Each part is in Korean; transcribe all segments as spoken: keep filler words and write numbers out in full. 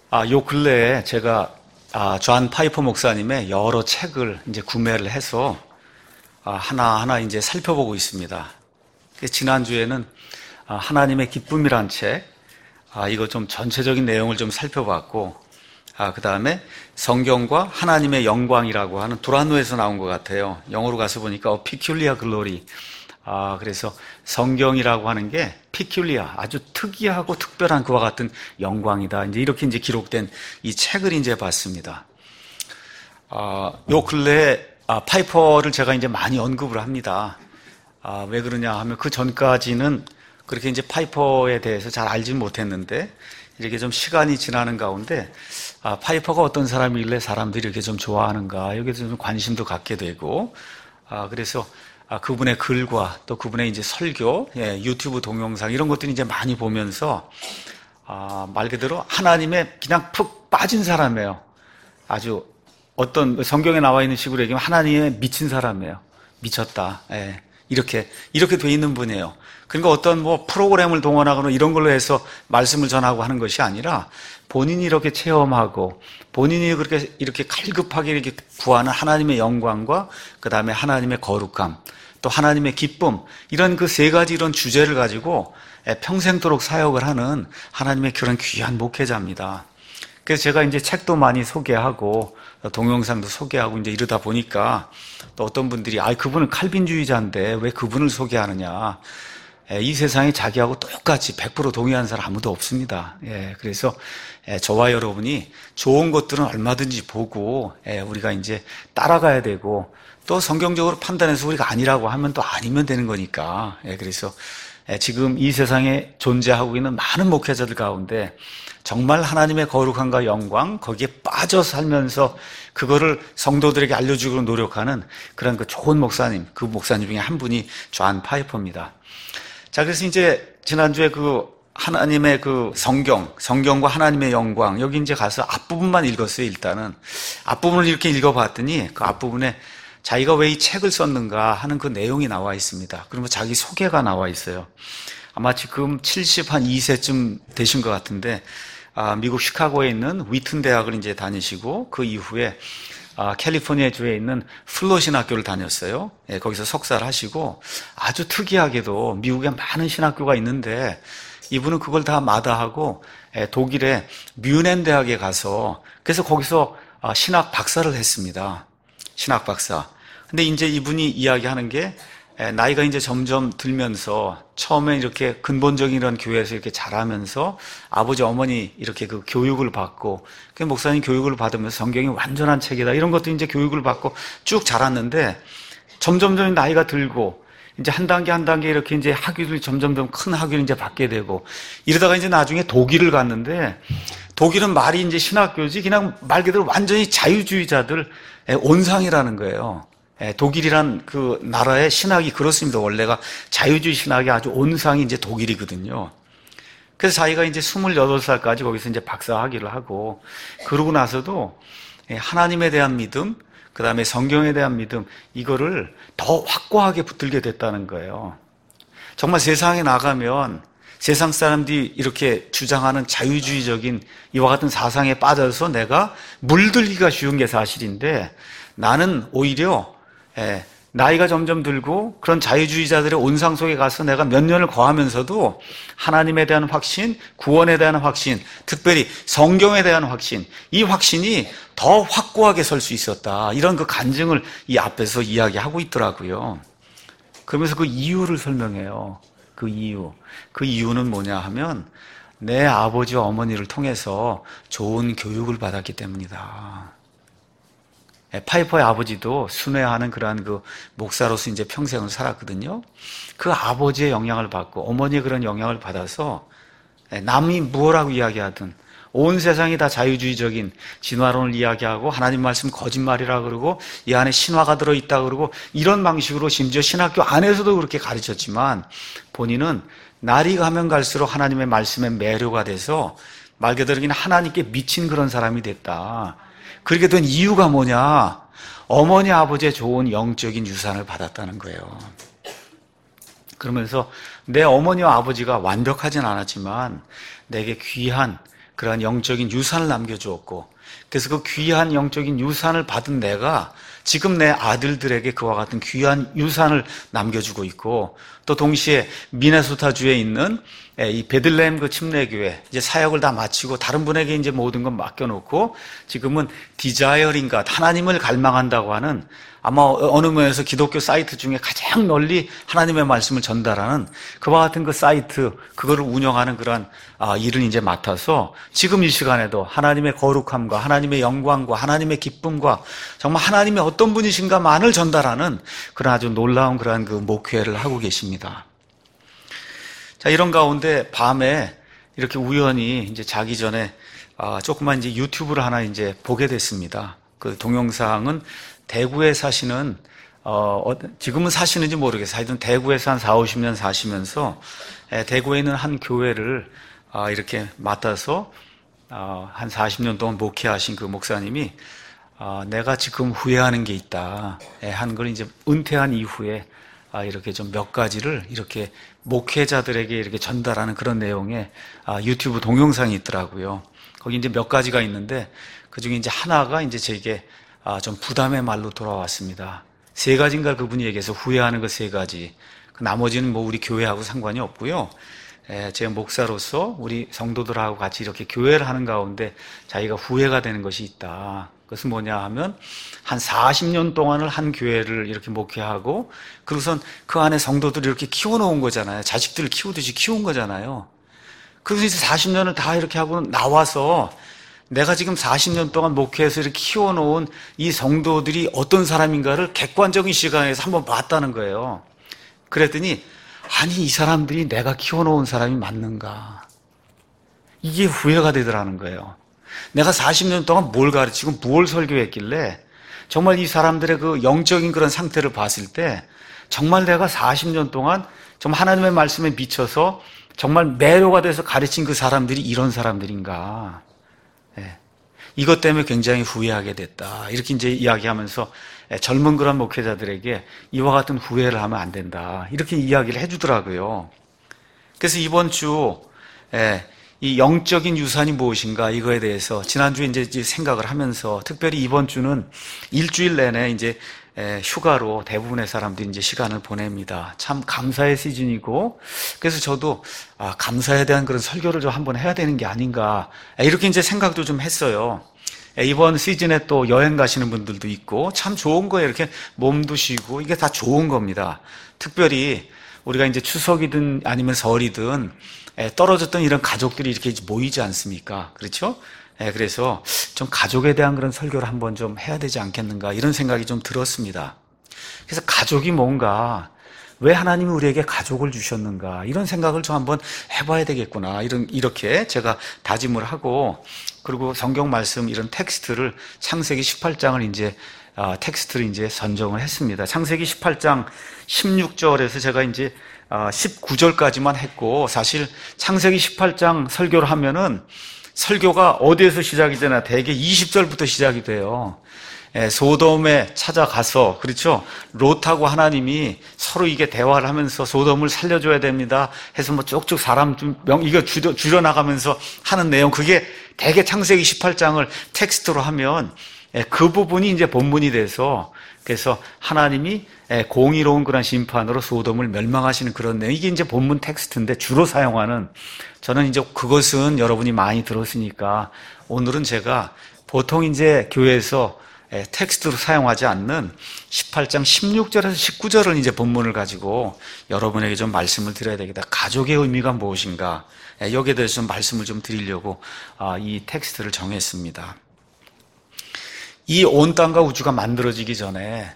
아, 요 근래에 제가 아, 존 파이퍼 목사님의 여러 책을 이제 구매를 해서 아, 하나하나 이제 살펴보고 있습니다. 지난주에는 아, 하나님의 기쁨이란 책, 아, 이거 좀 전체적인 내용을 좀 살펴봤고, 아, 그 다음에 성경과 하나님의 영광이라고 하는 두란노에서 나온 것 같아요. 영어로 가서 보니까 A Peculiar Glory. 아, 그래서 성경이라고 하는 게 피큘리아, 아주 특이하고 특별한 그와 같은 영광이다. 이제 이렇게 이제 기록된 이 책을 이제 봤습니다. 아, 요 근래에 아, 파이퍼를 제가 이제 많이 언급을 합니다. 아, 왜 그러냐 하면 그 전까지는 그렇게 이제 파이퍼에 대해서 잘 알지 못했는데 이렇게 좀 시간이 지나는 가운데 아, 파이퍼가 어떤 사람이길래 사람들이 이렇게 좀 좋아하는가 여기에 좀 관심도 갖게 되고 아, 그래서 아, 그분의 글과 또 그분의 이제 설교, 예, 유튜브 동영상 이런 것들이 이제 많이 보면서 아, 말 그대로 하나님의 그냥 푹 빠진 사람이에요. 아주 어떤 성경에 나와 있는 식으로 얘기하면 하나님의 미친 사람이에요. 미쳤다. 예, 이렇게 이렇게 돼 있는 분이에요. 그러니까 어떤 뭐 프로그램을 동원하거나 이런 걸로 해서 말씀을 전하고 하는 것이 아니라 본인이 이렇게 체험하고 본인이 그렇게 이렇게 갈급하게 이렇게 구하는 하나님의 영광과 그 다음에 하나님의 거룩함 또 하나님의 기쁨 이런 그 세 가지 이런 주제를 가지고 평생도록 사역을 하는 하나님의 그런 귀한 목회자입니다. 그래서 제가 이제 책도 많이 소개하고 동영상도 소개하고 이제 이러다 보니까 또 어떤 분들이 아 그분은 칼빈주의자인데 왜 그분을 소개하느냐. 이 세상에 자기하고 똑같이 백 퍼센트 동의하는 사람 아무도 없습니다. 예, 그래서 저와 여러분이 좋은 것들은 얼마든지 보고 우리가 이제 따라가야 되고 또 성경적으로 판단해서 우리가 아니라고 하면 또 아니면 되는 거니까. 예, 그래서 지금 이 세상에 존재하고 있는 많은 목회자들 가운데 정말 하나님의 거룩함과 영광 거기에 빠져 살면서 그거를 성도들에게 알려주기로 노력하는 그런 그 좋은 목사님, 그 목사님 중에 한 분이 존 파이퍼입니다. 자, 그래서 이제 지난주에 그 하나님의 그 성경, 성경과 하나님의 영광, 여기 이제 가서 앞부분만 읽었어요, 일단은. 앞부분을 이렇게 읽어봤더니 그 앞부분에 자기가 왜 이 책을 썼는가 하는 그 내용이 나와 있습니다. 그러면 자기 소개가 나와 있어요. 아마 지금 칠십이 세쯤 되신 것 같은데, 아, 미국 시카고에 있는 위튼 대학을 이제 다니시고, 그 이후에 아, 캘리포니아 주에 있는 플로 신학교를 다녔어요. 예, 거기서 석사를 하시고 아주 특이하게도 미국에 많은 신학교가 있는데 이분은 그걸 다 마다하고 예, 독일의 뮌헨 대학에 가서 그래서 거기서 아, 신학 박사를 했습니다. 신학 박사. 근데 이제 이분이 이야기하는 게 예, 나이가 이제 점점 들면서 처음에 이렇게 근본적인 이런 교회에서 이렇게 자라면서 아버지 어머니 이렇게 그 교육을 받고 그 목사님 교육을 받으면서 성경이 완전한 책이다 이런 것도 이제 교육을 받고 쭉 자랐는데 점점점 나이가 들고 이제 한 단계 한 단계 이렇게 이제 학위를 점점점 큰 학위를 이제 받게 되고 이러다가 이제 나중에 독일을 갔는데 독일은 말이 이제 신학교지 그냥 말 그대로 완전히 자유주의자들 온상이라는 거예요. 독일이란 그 나라의 신학이 그렇습니다. 원래가 자유주의 신학이 아주 온상이 이제 독일이거든요. 그래서 자기가 이제 스물여덟 살까지 거기서 이제 박사 학위를 하고 그러고 나서도 하나님에 대한 믿음, 그 다음에 성경에 대한 믿음, 이거를 더 확고하게 붙들게 됐다는 거예요. 정말 세상에 나가면 세상 사람들이 이렇게 주장하는 자유주의적인 이와 같은 사상에 빠져서 내가 물들기가 쉬운 게 사실인데 나는 오히려 예, 나이가 점점 들고 그런 자유주의자들의 온상 속에 가서 내가 몇 년을 거하면서도 하나님에 대한 확신, 구원에 대한 확신, 특별히 성경에 대한 확신, 이 확신이 더 확고하게 설 수 있었다. 이런 그 간증을 이 앞에서 이야기하고 있더라고요. 그러면서 그 이유를 설명해요. 그 이유. 그 이유는 뭐냐 하면 내 아버지와 어머니를 통해서 좋은 교육을 받았기 때문이다. 파이퍼의 아버지도 순회하는 그러한 그 목사로서 이제 평생을 살았거든요. 그 아버지의 영향을 받고 어머니의 그런 영향을 받아서 남이 무엇라고 이야기하든 온 세상이 다 자유주의적인 진화론을 이야기하고 하나님 말씀 거짓말이라 그러고 이 안에 신화가 들어있다 그러고 이런 방식으로 심지어 신학교 안에서도 그렇게 가르쳤지만 본인은 날이 가면 갈수록 하나님의 말씀에 매료가 돼서 말 그대로 그냥 하나님께 미친 그런 사람이 됐다. 그렇게 된 이유가 뭐냐? 어머니 아버지의 좋은 영적인 유산을 받았다는 거예요. 그러면서 내 어머니와 아버지가 완벽하진 않았지만 내게 귀한 그러한 영적인 유산을 남겨주었고, 그래서 그 귀한 영적인 유산을 받은 내가 지금 내 아들들에게 그와 같은 귀한 유산을 남겨주고 있고, 또 동시에 미네소타주에 있는 이 베들레헴 그 침례교회 이제 사역을 다 마치고 다른 분에게 이제 모든 건 맡겨놓고 지금은 디자이어링 갓, 하나님을 갈망한다고 하는, 아마 어느 면에서 기독교 사이트 중에 가장 널리 하나님의 말씀을 전달하는 그와 같은 그 사이트, 그거를 운영하는 그러한 일을 이제 맡아서 지금 이 시간에도 하나님의 거룩함과 하나님의 영광과 하나님의 기쁨과 정말 하나님의 어떤 분이신가만을 전달하는 그런 아주 놀라운 그러한 그 목회를 하고 계십니다. 자, 이런 가운데 밤에 이렇게 우연히 이제 자기 전에 조그만 이제 유튜브를 하나 이제 보게 됐습니다. 그 동영상은 대구에 사시는, 어, 지금은 사시는지 모르겠어요. 하여튼 대구에서 한 사오십 년 사시면서 대구에 있는 한 교회를 이렇게 맡아서 한 사십 년 동안 목회하신 그 목사님이 내가 지금 후회하는 게 있다 한 걸 이제 은퇴한 이후에 이렇게 좀 몇 가지를 이렇게 목회자들에게 이렇게 전달하는 그런 내용의 유튜브 동영상이 있더라고요. 거기 이제 몇 가지가 있는데 그 중에 이제 하나가 이제 제게 아, 좀 부담의 말로 돌아왔습니다. 세 가지인가 그분이 얘기해서 후회하는 그 세 가지. 그 나머지는 뭐 우리 교회하고 상관이 없고요. 에, 제 목사로서 우리 성도들하고 같이 이렇게 교회를 하는 가운데 자기가 후회가 되는 것이 있다. 그것은 뭐냐 하면 한 사십 년 동안을 한 교회를 이렇게 목회하고 그리고선 그 안에 성도들을 이렇게 키워놓은 거잖아요. 자식들을 키우듯이 키운 거잖아요. 그래서 이제 사십 년을 다 이렇게 하고 나와서 내가 지금 사십 년 동안 목회해서 이렇게 키워놓은 이 성도들이 어떤 사람인가를 객관적인 시간에서 한번 봤다는 거예요. 그랬더니 아니 이 사람들이 내가 키워놓은 사람이 맞는가, 이게 후회가 되더라는 거예요. 내가 사십 년 동안 뭘 가르치고 뭘 설교했길래 정말 이 사람들의 그 영적인 그런 상태를 봤을 때 정말 내가 사십 년 동안 정말 하나님의 말씀에 미쳐서 정말 매료가 돼서 가르친 그 사람들이 이런 사람들인가, 예. 이것 때문에 굉장히 후회하게 됐다. 이렇게 이제 이야기하면서 젊은 그런 목회자들에게 이와 같은 후회를 하면 안 된다. 이렇게 이야기를 해주더라고요. 그래서 이번 주, 이 영적인 유산이 무엇인가 이거에 대해서 지난주에 이제 생각을 하면서 특별히 이번 주는 일주일 내내 이제 휴가로 대부분의 사람들이 이제 시간을 보냅니다. 참 감사의 시즌이고, 그래서 저도 아, 감사에 대한 그런 설교를 좀 한번 해야 되는 게 아닌가, 이렇게 이제 생각도 좀 했어요. 이번 시즌에 또 여행 가시는 분들도 있고 참 좋은 거예요. 이렇게 몸도 쉬고 이게 다 좋은 겁니다. 특별히 우리가 이제 추석이든 아니면 설이든 떨어졌던 이런 가족들이 이렇게 모이지 않습니까? 그렇죠? 네, 그래서 좀 가족에 대한 그런 설교를 한번 좀 해야 되지 않겠는가 이런 생각이 좀 들었습니다. 그래서 가족이 뭔가, 왜 하나님이 우리에게 가족을 주셨는가 이런 생각을 좀 한번 해봐야 되겠구나, 이런 이렇게 제가 다짐을 하고, 그리고 성경 말씀 이런 텍스트를 창세기 십팔 장을 이제 아, 텍스트를 이제 선정을 했습니다. 창세기 십팔 장 십육 절에서 제가 이제 아, 십구 절까지만 했고, 사실 창세기 십팔 장 설교를 하면은 설교가 어디에서 시작이 되나 대개 이십 절부터 시작이 돼요. 예, 소돔에 찾아가서, 그렇죠? 롯하고 하나님이 서로 이게 대화를 하면서 소돔을 살려줘야 됩니다 해서 뭐 쭉쭉 사람 좀 명, 이거 줄여, 줄여나가면서 하는 내용, 그게 대개 창세기 십팔 장을 텍스트로 하면 예, 그 부분이 이제 본문이 돼서, 그래서 하나님이 예, 공의로운 그런 심판으로 소돔을 멸망하시는 그런 내용, 이게 이제 본문 텍스트인데 주로 사용하는, 저는 이제 그것은 여러분이 많이 들었으니까 오늘은 제가 보통 이제 교회에서 텍스트로 사용하지 않는 십팔 장 십육 절에서 십구 절을 이제 본문을 가지고 여러분에게 좀 말씀을 드려야 되겠다. 가족의 의미가 무엇인가, 여기에 대해서 좀 말씀을 좀 드리려고 이 텍스트를 정했습니다. 이 온 땅과 우주가 만들어지기 전에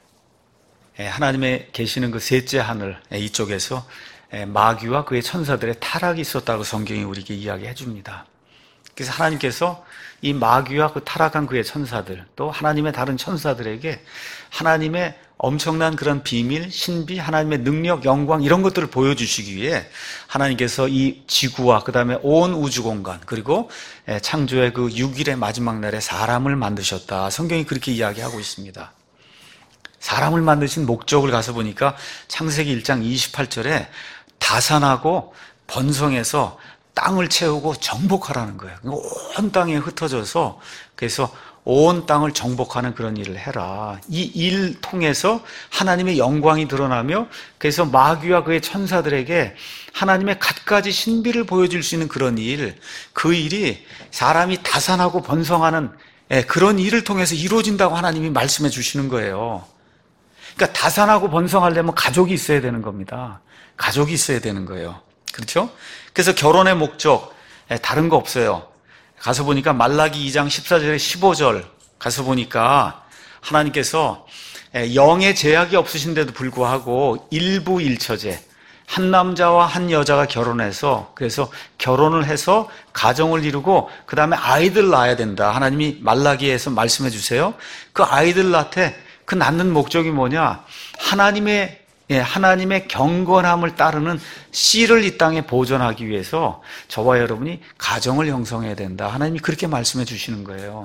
하나님의 계시는 그 셋째 하늘 이쪽에서 마귀와 그의 천사들의 타락이 있었다고 성경이 우리에게 이야기해 줍니다. 그래서 하나님께서 이 마귀와 그 타락한 그의 천사들, 또 하나님의 다른 천사들에게 하나님의 엄청난 그런 비밀, 신비, 하나님의 능력, 영광 이런 것들을 보여주시기 위해 하나님께서 이 지구와 그 다음에 온 우주 공간, 그리고 창조의 그 육 일의 마지막 날에 사람을 만드셨다. 성경이 그렇게 이야기하고 있습니다. 사람을 만드신 목적을 가서 보니까 창세기 일 장 이십팔 절에 다산하고 번성해서 땅을 채우고 정복하라는 거예요. 온 땅에 흩어져서 그래서 온 땅을 정복하는 그런 일을 해라. 이 일 통해서 하나님의 영광이 드러나며 그래서 마귀와 그의 천사들에게 하나님의 갖가지 신비를 보여줄 수 있는 그런 일, 그 일이 사람이 다산하고 번성하는 그런 일을 통해서 이루어진다고 하나님이 말씀해 주시는 거예요. 그러니까 다산하고 번성하려면 가족이 있어야 되는 겁니다. 가족이 있어야 되는 거예요. 그렇죠? 그래서 결혼의 목적 다른 거 없어요. 가서 보니까 말라기 이 장 십사 절에 십오 절 가서 보니까 하나님께서 영의 제약이 없으신데도 불구하고 일부일처제 한 남자와 한 여자가 결혼해서 그래서 결혼을 해서 가정을 이루고 그 다음에 아이들 낳아야 된다. 하나님이 말라기에서 말씀해 주세요. 그 아이들 낳되 그 낳는 목적이 뭐냐? 하나님의 예, 하나님의 경건함을 따르는 씨를 이 땅에 보존하기 위해서 저와 여러분이 가정을 형성해야 된다. 하나님이 그렇게 말씀해 주시는 거예요.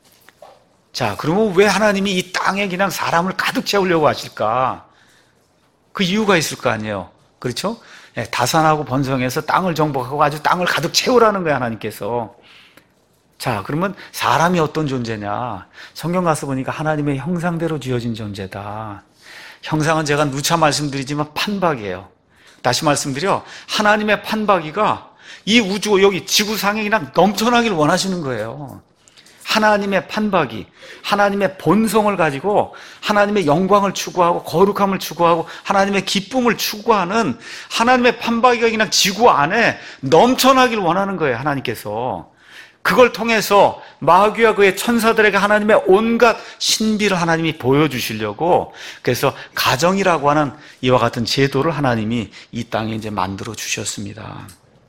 자, 그러면 왜 하나님이 이 땅에 그냥 사람을 가득 채우려고 하실까? 그 이유가 있을 거 아니에요. 그렇죠? 예, 다산하고 번성해서 땅을 정복하고 아주 땅을 가득 채우라는 거예요, 하나님께서. 자, 그러면 사람이 어떤 존재냐? 성경 가서 보니까 하나님의 형상대로 지어진 존재다. 형상은 제가 누차 말씀드리지만 판박이에요. 다시 말씀드려, 하나님의 판박이가 이 우주, 여기 지구상에 그냥 넘쳐나길 원하시는 거예요. 하나님의 판박이, 하나님의 본성을 가지고 하나님의 영광을 추구하고 거룩함을 추구하고 하나님의 기쁨을 추구하는 하나님의 판박이가 그냥 지구 안에 넘쳐나길 원하는 거예요, 하나님께서. 그걸 통해서 마귀와 그의 천사들에게 하나님의 온갖 신비를 하나님이 보여주시려고 그래서 가정이라고 하는 이와 같은 제도를 하나님이 이 땅에 이제 만들어 주셨습니다.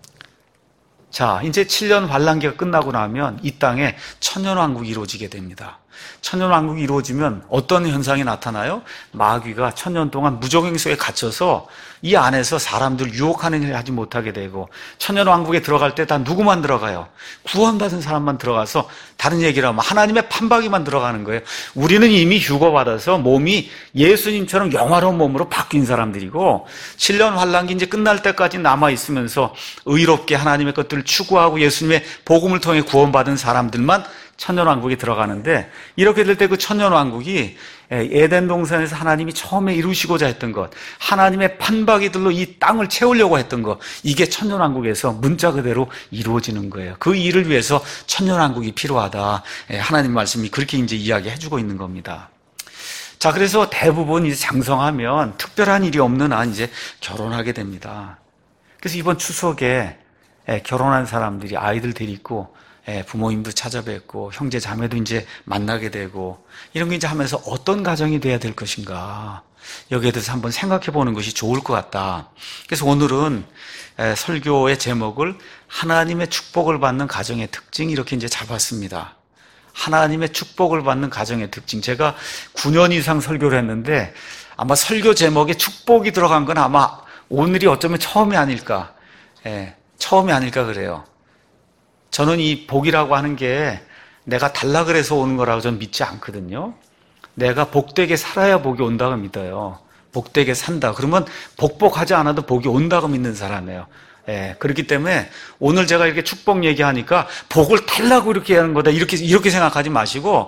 자, 이제 칠 년 환란기가 끝나고 나면 이 땅에 천년왕국이 이루어지게 됩니다. 천년왕국이 이루어지면 어떤 현상이 나타나요? 마귀가 천년 동안 무적행 속에 갇혀서 이 안에서 사람들 유혹하는 일을 하지 못하게 되고 천년왕국에 들어갈 때 다 누구만 들어가요? 구원받은 사람만 들어가서 다른 얘기를 하면 하나님의 판박이만 들어가는 거예요. 우리는 이미 휴거받아서 몸이 예수님처럼 영화로운 몸으로 바뀐 사람들이고 칠 년 환란기 이제 끝날 때까지 남아있으면서 의롭게 하나님의 것들을 추구하고 예수님의 복음을 통해 구원받은 사람들만 천년왕국에 들어가는데 이렇게 될 때 그 천년왕국이 에덴 동산에서 하나님이 처음에 이루시고자 했던 것, 하나님의 판박이들로 이 땅을 채우려고 했던 것, 이게 천년왕국에서 문자 그대로 이루어지는 거예요. 그 일을 위해서 천년왕국이 필요하다. 하나님 말씀이 그렇게 이제 이야기해주고 있는 겁니다. 자, 그래서 대부분 이제 장성하면 특별한 일이 없는 한 이제 결혼하게 됩니다. 그래서 이번 추석에 결혼한 사람들이 아이들 데리고 부모님도 찾아뵙고 형제 자매도 이제 만나게 되고 이런 거 이제 하면서 어떤 가정이 돼야 될 것인가 여기에 대해서 한번 생각해 보는 것이 좋을 것 같다. 그래서 오늘은 설교의 제목을 하나님의 축복을 받는 가정의 특징 이렇게 이제 잡았습니다. 하나님의 축복을 받는 가정의 특징. 제가 구 년 이상 설교를 했는데 아마 설교 제목에 축복이 들어간 건 아마 오늘이 어쩌면 처음이 아닐까. 예, 처음이 아닐까 그래요. 저는 이 복이라고 하는 게 내가 달라 그래서 오는 거라고 저는 믿지 않거든요. 내가 복되게 살아야 복이 온다고 믿어요. 복되게 산다. 그러면 복복하지 않아도 복이 온다고 믿는 사람이에요. 예, 그렇기 때문에 오늘 제가 이렇게 축복 얘기하니까 복을 달라고 이렇게 하는 거다. 이렇게, 이렇게 생각하지 마시고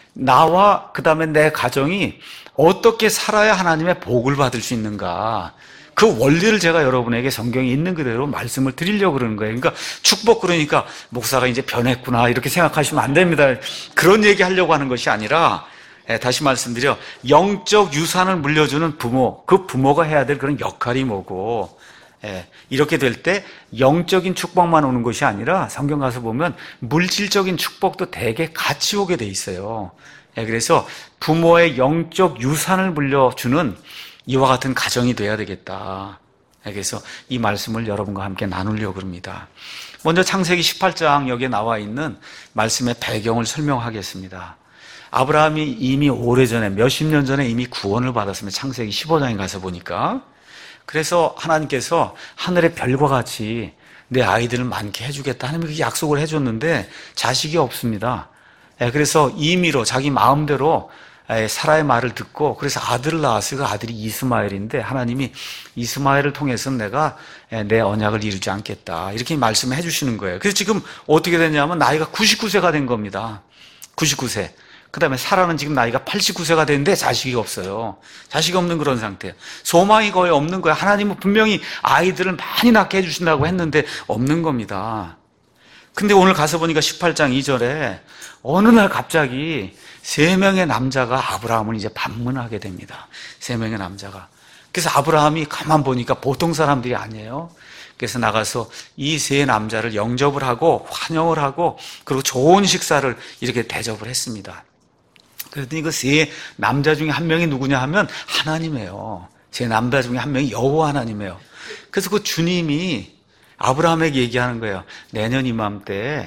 나와 그 다음에 내 가정이 어떻게 살아야 하나님의 복을 받을 수 있는가. 그 원리를 제가 여러분에게 성경에 있는 그대로 말씀을 드리려고 그러는 거예요. 그러니까 축복 그러니까 목사가 이제 변했구나 이렇게 생각하시면 안 됩니다. 그런 얘기 하려고 하는 것이 아니라 예, 다시 말씀드려 영적 유산을 물려주는 부모, 그 부모가 해야 될 그런 역할이 뭐고 예, 이렇게 될 때 영적인 축복만 오는 것이 아니라 성경 가서 보면 물질적인 축복도 대개 같이 오게 돼 있어요. 예, 그래서 부모의 영적 유산을 물려주는 이와 같은 가정이 돼야 되겠다. 그래서 이 말씀을 여러분과 함께 나누려고 합니다. 먼저 창세기 십팔 장 여기에 나와 있는 말씀의 배경을 설명하겠습니다. 아브라함이 이미 오래전에 몇십 년 전에 이미 구원을 받았습니다. 창세기 십오 장에 가서 보니까. 그래서 하나님께서 하늘의 별과 같이 내 아이들을 많게 해주겠다. 하나님이 약속을 해줬는데 자식이 없습니다. 그래서 임의로 자기 마음대로 사라의 말을 듣고 그래서 아들을 낳았어요. 그 아들이 이스마엘인데 하나님이 이스마엘을 통해서는 내가 내 언약을 이루지 않겠다 이렇게 말씀을 해주시는 거예요. 그래서 지금 어떻게 됐냐면 나이가 구십구 세가 된 겁니다. 구십구 세. 그 다음에 사라는 지금 나이가 팔십구 세가 됐는데 자식이 없어요. 자식이 없는 그런 상태예요. 소망이 거의 없는 거예요. 하나님은 분명히 아이들을 많이 낳게 해주신다고 했는데 없는 겁니다. 근데 오늘 가서 보니까 십팔 장 이 절에 어느 날 갑자기 세 명의 남자가 아브라함을 이제 방문하게 됩니다. 세 명의 남자가. 그래서 아브라함이 가만 보니까 보통 사람들이 아니에요. 그래서 나가서 이 세 남자를 영접을 하고 환영을 하고 그리고 좋은 식사를 이렇게 대접을 했습니다. 그랬더니 그 세 남자 중에 한 명이 누구냐 하면 하나님이에요. 세 남자 중에 한 명이 여호와 하나님이에요. 그래서 그 주님이 아브라함에게 얘기하는 거예요. 내년 이맘때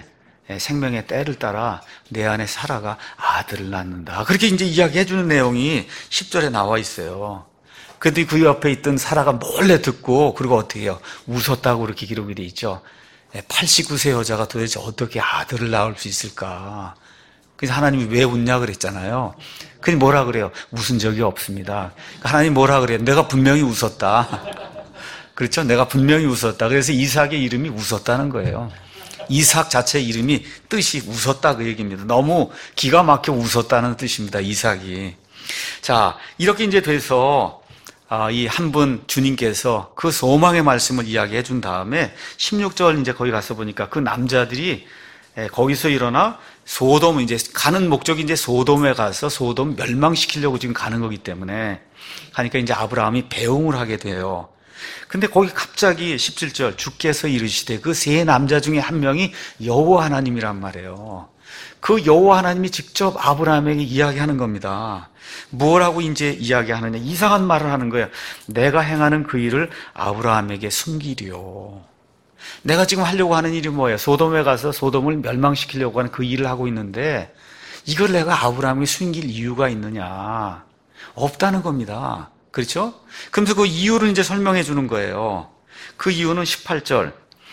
생명의 때를 따라 내 안에 사라가 아들을 낳는다. 그렇게 이제 이야기해 주는 내용이 십 절에 나와 있어요. 그런데 그 옆에 있던 사라가 몰래 듣고 그리고 어떻게 해요? 웃었다고 그렇게 기록이 돼 있죠. 팔십구 세 여자가 도대체 어떻게 아들을 낳을 수 있을까? 그래서 하나님이 왜 웃냐 그랬잖아요. 그니 뭐라 그래요? 웃은 적이 없습니다. 하나님 뭐라 그래요? 내가 분명히 웃었다. 그렇죠? 내가 분명히 웃었다. 그래서 이삭의 이름이 웃었다는 거예요. 이삭 자체 이름이 뜻이 웃었다 그 얘기입니다. 너무 기가 막혀 웃었다는 뜻입니다. 이삭이. 자, 이렇게 이제 돼서 이 한 분 주님께서 그 소망의 말씀을 이야기해 준 다음에 십육 절 이제 거기 가서 보니까 그 남자들이 거기서 일어나 소돔 이제 가는 목적이 이제 소돔에 가서 소돔 멸망시키려고 지금 가는 거기 때문에 하니까 이제 아브라함이 배웅을 하게 돼요. 근데 거기 갑자기 십칠 절 주께서 이르시되 그 세 남자 중에 한 명이 여호와 하나님이란 말이에요. 그 여호와 하나님이 직접 아브라함에게 이야기하는 겁니다. 뭐라고 이제 이야기하느냐? 이상한 말을 하는 거예요. 내가 행하는 그 일을 아브라함에게 숨기리요. 내가 지금 하려고 하는 일이 뭐예요? 소돔에 가서 소돔을 멸망시키려고 하는 그 일을 하고 있는데 이걸 내가 아브라함에게 숨길 이유가 있느냐? 없다는 겁니다. 그렇죠? 그러면서 그 이유를 이제 설명해 주는 거예요. 그 이유는 십팔 절.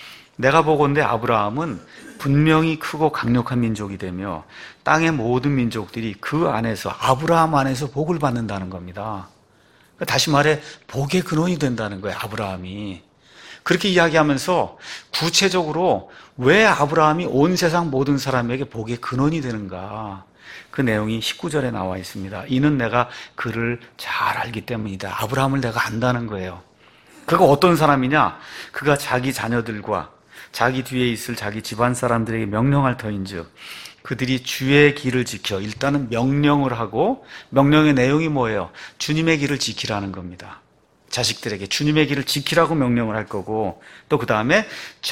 내가 보건대 아브라함은 분명히 크고 강력한 민족이 되며 땅의 모든 민족들이 그 안에서 아브라함 안에서 복을 받는다는 겁니다. 다시 말해 복의 근원이 된다는 거예요. 아브라함이. 그렇게 이야기하면서 구체적으로 왜 아브라함이 온 세상 모든 사람에게 복의 근원이 되는가? 그 내용이 십구 절에 나와 있습니다. 이는 내가 그를 잘 알기 때문이다. 아브라함을 내가 안다는 거예요. 그가 어떤 사람이냐? 그가 자기 자녀들과 자기 뒤에 있을 자기 집안 사람들에게 명령할 터인즉 그들이 주의 길을 지켜 일단은 명령을 하고 명령의 내용이 뭐예요? 주님의 길을 지키라는 겁니다. 자식들에게 주님의 길을 지키라고 명령을 할 거고 또 그 다음에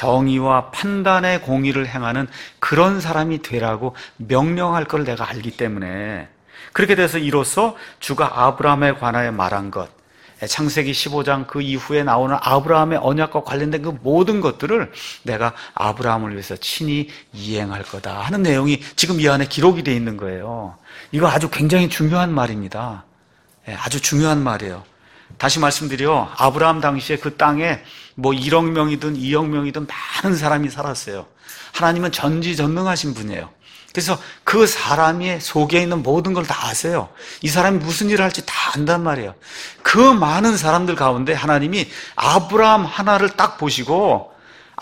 정의와 판단의 공의를 행하는 그런 사람이 되라고 명령할 걸 내가 알기 때문에 그렇게 돼서 이로써 주가 아브라함에 관하여 말한 것 창세기 십오 장 그 이후에 나오는 아브라함의 언약과 관련된 그 모든 것들을 내가 아브라함을 위해서 친히 이행할 거다 하는 내용이 지금 이 안에 기록이 되어 있는 거예요. 이거 아주 굉장히 중요한 말입니다. 아주 중요한 말이에요. 다시 말씀드려 아브라함 당시에 그 땅에 뭐 일억 명이든 이억 명이든 많은 사람이 살았어요. 하나님은 전지전능하신 분이에요. 그래서 그 사람의 속에 있는 모든 걸 다 아세요. 이 사람이 무슨 일을 할지 다 안단 말이에요. 그 많은 사람들 가운데 하나님이 아브라함 하나를 딱 보시고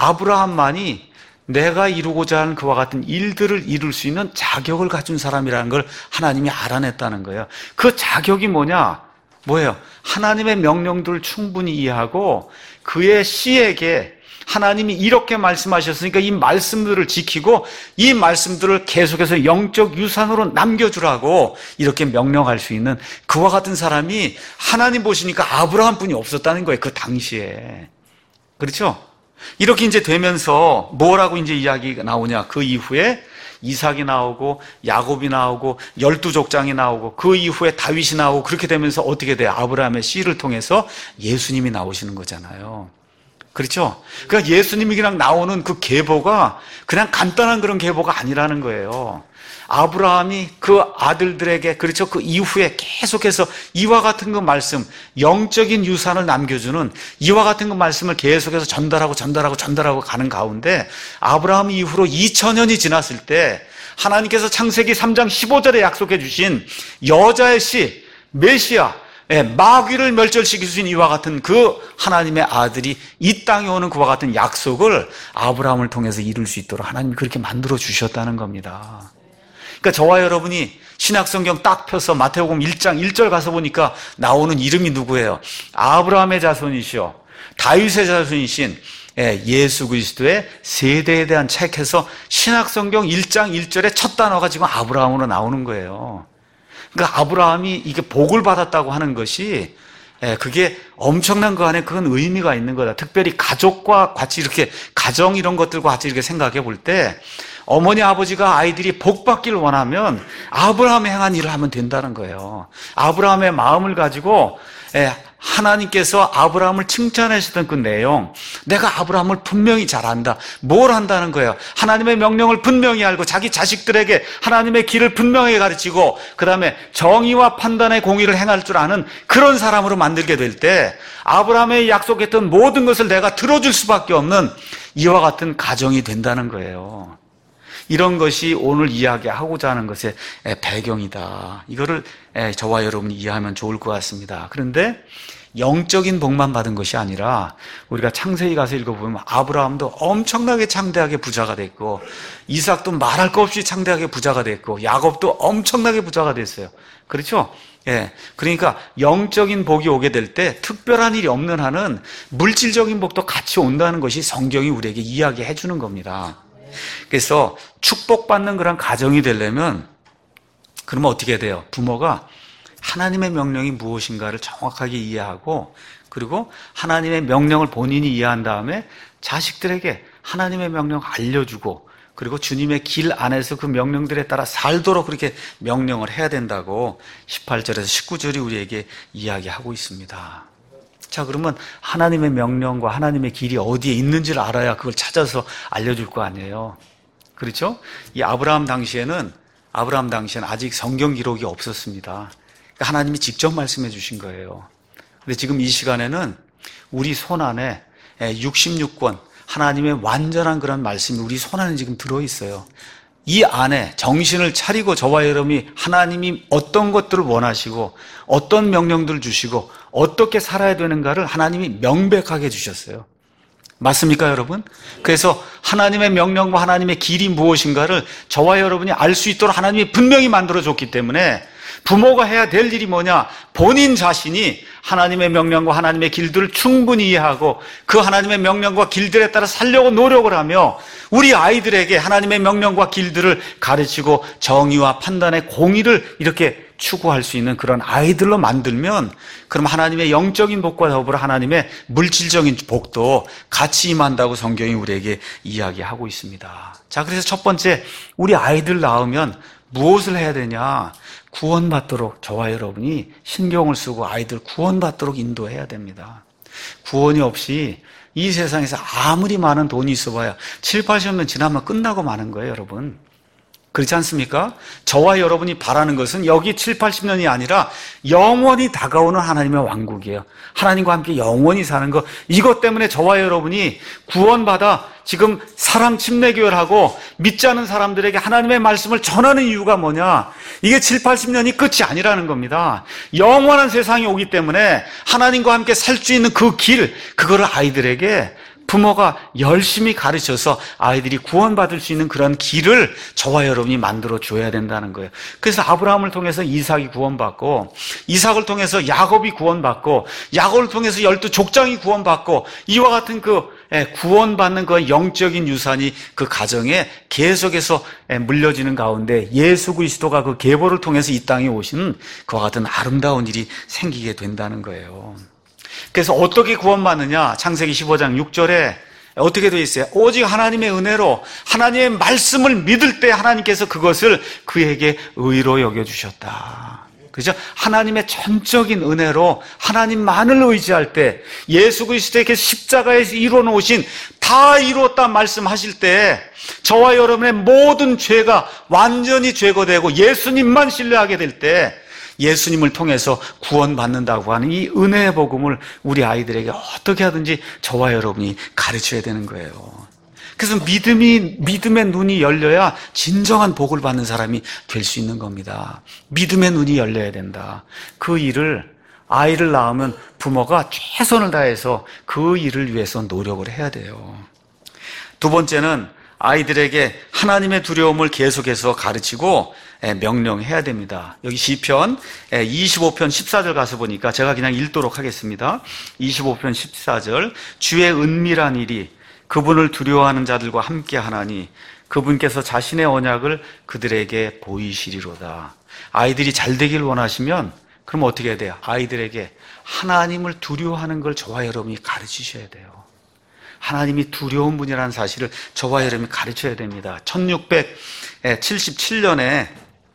아브라함만이 내가 이루고자 하는 그와 같은 일들을 이룰 수 있는 자격을 갖춘 사람이라는 걸 하나님이 알아냈다는 거예요. 그 자격이 뭐냐? 뭐예요? 하나님의 명령들을 충분히 이해하고 그의 씨에게 하나님이 이렇게 말씀하셨으니까 이 말씀들을 지키고 이 말씀들을 계속해서 영적 유산으로 남겨주라고 이렇게 명령할 수 있는 그와 같은 사람이 하나님 보시니까 아브라함뿐이 없었다는 거예요. 그 당시에. 그렇죠? 이렇게 이제 되면서 뭐라고 이제 이야기가 나오냐? 그 이후에 이삭이 나오고 야곱이 나오고 열두 족장이 나오고 그 이후에 다윗이 나오고 그렇게 되면서 어떻게 돼요? 아브라함의 씨를 통해서 예수님이 나오시는 거잖아요. 그렇죠? 그러니까 예수님이 그냥 나오는 그 계보가 그냥 간단한 그런 계보가 아니라는 거예요. 아브라함이 그 아들들에게 그렇죠? 그 이후에 계속해서 이와 같은 그 말씀, 영적인 유산을 남겨주는 이와 같은 그 말씀을 계속해서 전달하고 전달하고 전달하고 가는 가운데 아브라함 이후로 이천 년이 지났을 때 하나님께서 창세기 삼 장 십오 절에 약속해 주신 여자의 씨, 메시아, 마귀를 멸절시킬 수 있는 이와 같은 그 하나님의 아들이 이 땅에 오는 그와 같은 약속을 아브라함을 통해서 이룰 수 있도록 하나님이 그렇게 만들어 주셨다는 겁니다. 그러니까 저와 여러분이 신약성경 딱 펴서 마태복음 일 장 일 절 가서 보니까 나오는 이름이 누구예요? 아브라함의 자손이시오, 다윗의 자손이신 예수 그리스도의 세대에 대한 책에서 신약성경 일 장 일 절의 첫 단어가 지금 아브라함으로 나오는 거예요. 그러니까 아브라함이 이게 복을 받았다고 하는 것이 그게 엄청난 거 안에 그건 의미가 있는 거다. 특별히 가족과 같이 이렇게 가정 이런 것들과 같이 이렇게 생각해 볼 때 어머니 아버지가 아이들이 복 받기를 원하면 아브라함이 행한 일을 하면 된다는 거예요. 아브라함의 마음을 가지고 하나님께서 아브라함을 칭찬하셨던 그 내용, 내가 아브라함을 분명히 잘 안다. 뭘 한다는 거예요? 하나님의 명령을 분명히 알고 자기 자식들에게 하나님의 길을 분명히 가르치고 그 다음에 정의와 판단의 공의를 행할 줄 아는 그런 사람으로 만들게 될 때 아브라함의 약속했던 모든 것을 내가 들어줄 수밖에 없는 이와 같은 가정이 된다는 거예요. 이런 것이 오늘 이야기하고자 하는 것의 배경이다. 이거를 저와 여러분이 이해하면 좋을 것 같습니다. 그런데 영적인 복만 받은 것이 아니라 우리가 창세기 가서 읽어보면 아브라함도 엄청나게 창대하게 부자가 됐고 이삭도 말할 것 없이 창대하게 부자가 됐고 야곱도 엄청나게 부자가 됐어요. 그렇죠? 예. 그러니까 영적인 복이 오게 될 때 특별한 일이 없는 한은 물질적인 복도 같이 온다는 것이 성경이 우리에게 이야기해 주는 겁니다. 그래서 축복받는 그런 가정이 되려면 그러면 어떻게 돼요? 부모가 하나님의 명령이 무엇인가를 정확하게 이해하고 그리고 하나님의 명령을 본인이 이해한 다음에 자식들에게 하나님의 명령을 알려주고 그리고 주님의 길 안에서 그 명령들에 따라 살도록 그렇게 명령을 해야 된다고 십팔 절에서 십구 절이 우리에게 이야기하고 있습니다. 자, 그러면 하나님의 명령과 하나님의 길이 어디에 있는지를 알아야 그걸 찾아서 알려줄 거 아니에요. 그렇죠? 이 아브라함 당시에는 아브라함 당시에는 아직 성경 기록이 없었습니다. 그러니까 하나님이 직접 말씀해 주신 거예요. 근데 지금 이 시간에는 우리 손 안에 육십육 권 하나님의 완전한 그런 말씀이 우리 손 안에 지금 들어있어요. 이 안에 정신을 차리고 저와 여러분이 하나님이 어떤 것들을 원하시고 어떤 명령들을 주시고 어떻게 살아야 되는가를 하나님이 명백하게 주셨어요. 맞습니까, 여러분? 그래서 하나님의 명령과 하나님의 길이 무엇인가를 저와 여러분이 알 수 있도록 하나님이 분명히 만들어줬기 때문에 부모가 해야 될 일이 뭐냐? 본인 자신이 하나님의 명령과 하나님의 길들을 충분히 이해하고 그 하나님의 명령과 길들에 따라 살려고 노력을 하며 우리 아이들에게 하나님의 명령과 길들을 가르치고 정의와 판단의 공의를 이렇게 추구할 수 있는 그런 아이들로 만들면 그럼 하나님의 영적인 복과 더불어 하나님의 물질적인 복도 같이 임한다고 성경이 우리에게 이야기하고 있습니다. 자, 그래서 첫 번째 우리 아이들 낳으면 무엇을 해야 되냐? 구원받도록 저와 여러분이 신경을 쓰고 아이들 구원받도록 인도해야 됩니다. 구원이 없이 이 세상에서 아무리 많은 돈이 있어봐야 칠, 팔십 년 지나면 끝나고 마는 거예요, 여러분. 그렇지 않습니까? 저와 여러분이 바라는 것은 여기 칠, 팔십 년이 아니라 영원히 다가오는 하나님의 왕국이에요. 하나님과 함께 영원히 사는 것. 이것 때문에 저와 여러분이 구원받아 지금 사랑 침례교회를 하고 믿지 않은 사람들에게 하나님의 말씀을 전하는 이유가 뭐냐? 이게 칠, 팔십 년이 끝이 아니라는 겁니다. 영원한 세상이 오기 때문에 하나님과 함께 살 수 있는 그 길, 그거를 아이들에게 부모가 열심히 가르쳐서 아이들이 구원받을 수 있는 그런 길을 저와 여러분이 만들어 줘야 된다는 거예요. 그래서 아브라함을 통해서 이삭이 구원받고 이삭을 통해서 야곱이 구원받고 야곱을 통해서 열두 족장이 구원받고 이와 같은 그 구원받는 그 영적인 유산이 그 가정에 계속해서 물려지는 가운데 예수 그리스도가 그 계보를 통해서 이 땅에 오시는 그와 같은 아름다운 일이 생기게 된다는 거예요. 그래서 어떻게 구원받느냐? 창세기 십오 장 육 절에 어떻게 되어 있어요? 오직 하나님의 은혜로 하나님의 말씀을 믿을 때 하나님께서 그것을 그에게 의로 여겨주셨다. 그죠? 하나님의 전적인 은혜로 하나님만을 의지할 때 예수 그리스도에게 십자가에서 이루어놓으신 다 이루었다 말씀하실 때 저와 여러분의 모든 죄가 완전히 제거되고 예수님만 신뢰하게 될 때 예수님을 통해서 구원받는다고 하는 이 은혜의 복음을 우리 아이들에게 어떻게 하든지 저와 여러분이 가르쳐야 되는 거예요. 그래서 믿음이, 믿음의 눈이 열려야 진정한 복을 받는 사람이 될 수 있는 겁니다. 믿음의 눈이 열려야 된다. 그 일을, 아이를 낳으면 부모가 최선을 다해서 그 일을 위해서 노력을 해야 돼요. 두 번째는 아이들에게 하나님의 두려움을 계속해서 가르치고 명령해야 됩니다. 여기 시편 이십오 편 십사 절 가서 보니까 제가 그냥 읽도록 하겠습니다. 이십오 편 십사 절, 주의 은밀한 일이 그분을 두려워하는 자들과 함께 하나니 그분께서 자신의 언약을 그들에게 보이시리로다. 아이들이 잘 되길 원하시면 그럼 어떻게 해야 돼요? 아이들에게 하나님을 두려워하는 걸 저와 여러분이 가르치셔야 돼요. 하나님이 두려운 분이라는 사실을 저와 여러분이 가르쳐야 됩니다. 천육백칠십칠 년에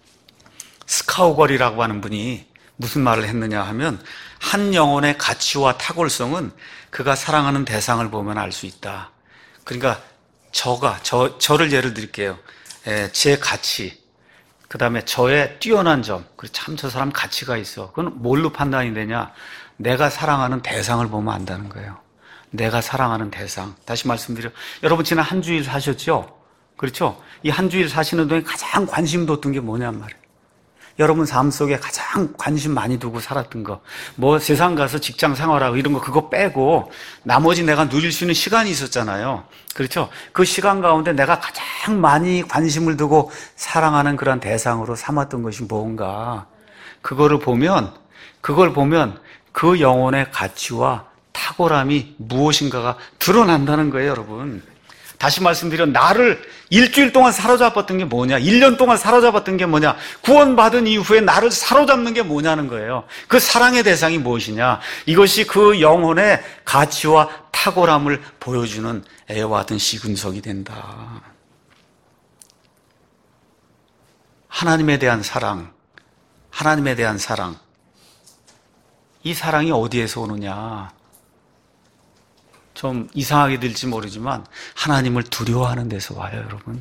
스카우걸이라고 하는 분이 무슨 말을 했느냐 하면, 한 영혼의 가치와 탁월성은 그가 사랑하는 대상을 보면 알 수 있다. 그러니까 저가, 저, 저를 예를 들게요. 제 가치, 그 다음에 저의 뛰어난 점, 참 저 사람 가치가 있어. 그건 뭘로 판단이 되냐? 내가 사랑하는 대상을 보면 안다는 거예요. 내가 사랑하는 대상. 다시 말씀드려, 여러분 지난 한 주일 사셨죠? 그렇죠? 이 한 주일 사시는 동안 가장 관심 뒀던 게 뭐냔 말이에요. 여러분 삶 속에 가장 관심 많이 두고 살았던 거, 뭐 세상 가서 직장 생활하고 이런 거 그거 빼고 나머지 내가 누릴 수 있는 시간이 있었잖아요. 그렇죠? 그 시간 가운데 내가 가장 많이 관심을 두고 사랑하는 그런 대상으로 삼았던 것이 뭔가, 그거를 보면 그걸 보면 그 영혼의 가치와 탁월함이 무엇인가가 드러난다는 거예요, 여러분. 다시 말씀드려, 나를 일주일 동안 사로잡았던 게 뭐냐, 일 년 동안 사로잡았던 게 뭐냐, 구원받은 이후에 나를 사로잡는 게 뭐냐는 거예요. 그 사랑의 대상이 무엇이냐, 이것이 그 영혼의 가치와 탁월함을 보여주는 애와 같은 시금석이 된다. 하나님에 대한 사랑, 하나님에 대한 사랑, 이 사랑이 어디에서 오느냐, 좀 이상하게 들지 모르지만 하나님을 두려워하는 데서 와요, 여러분.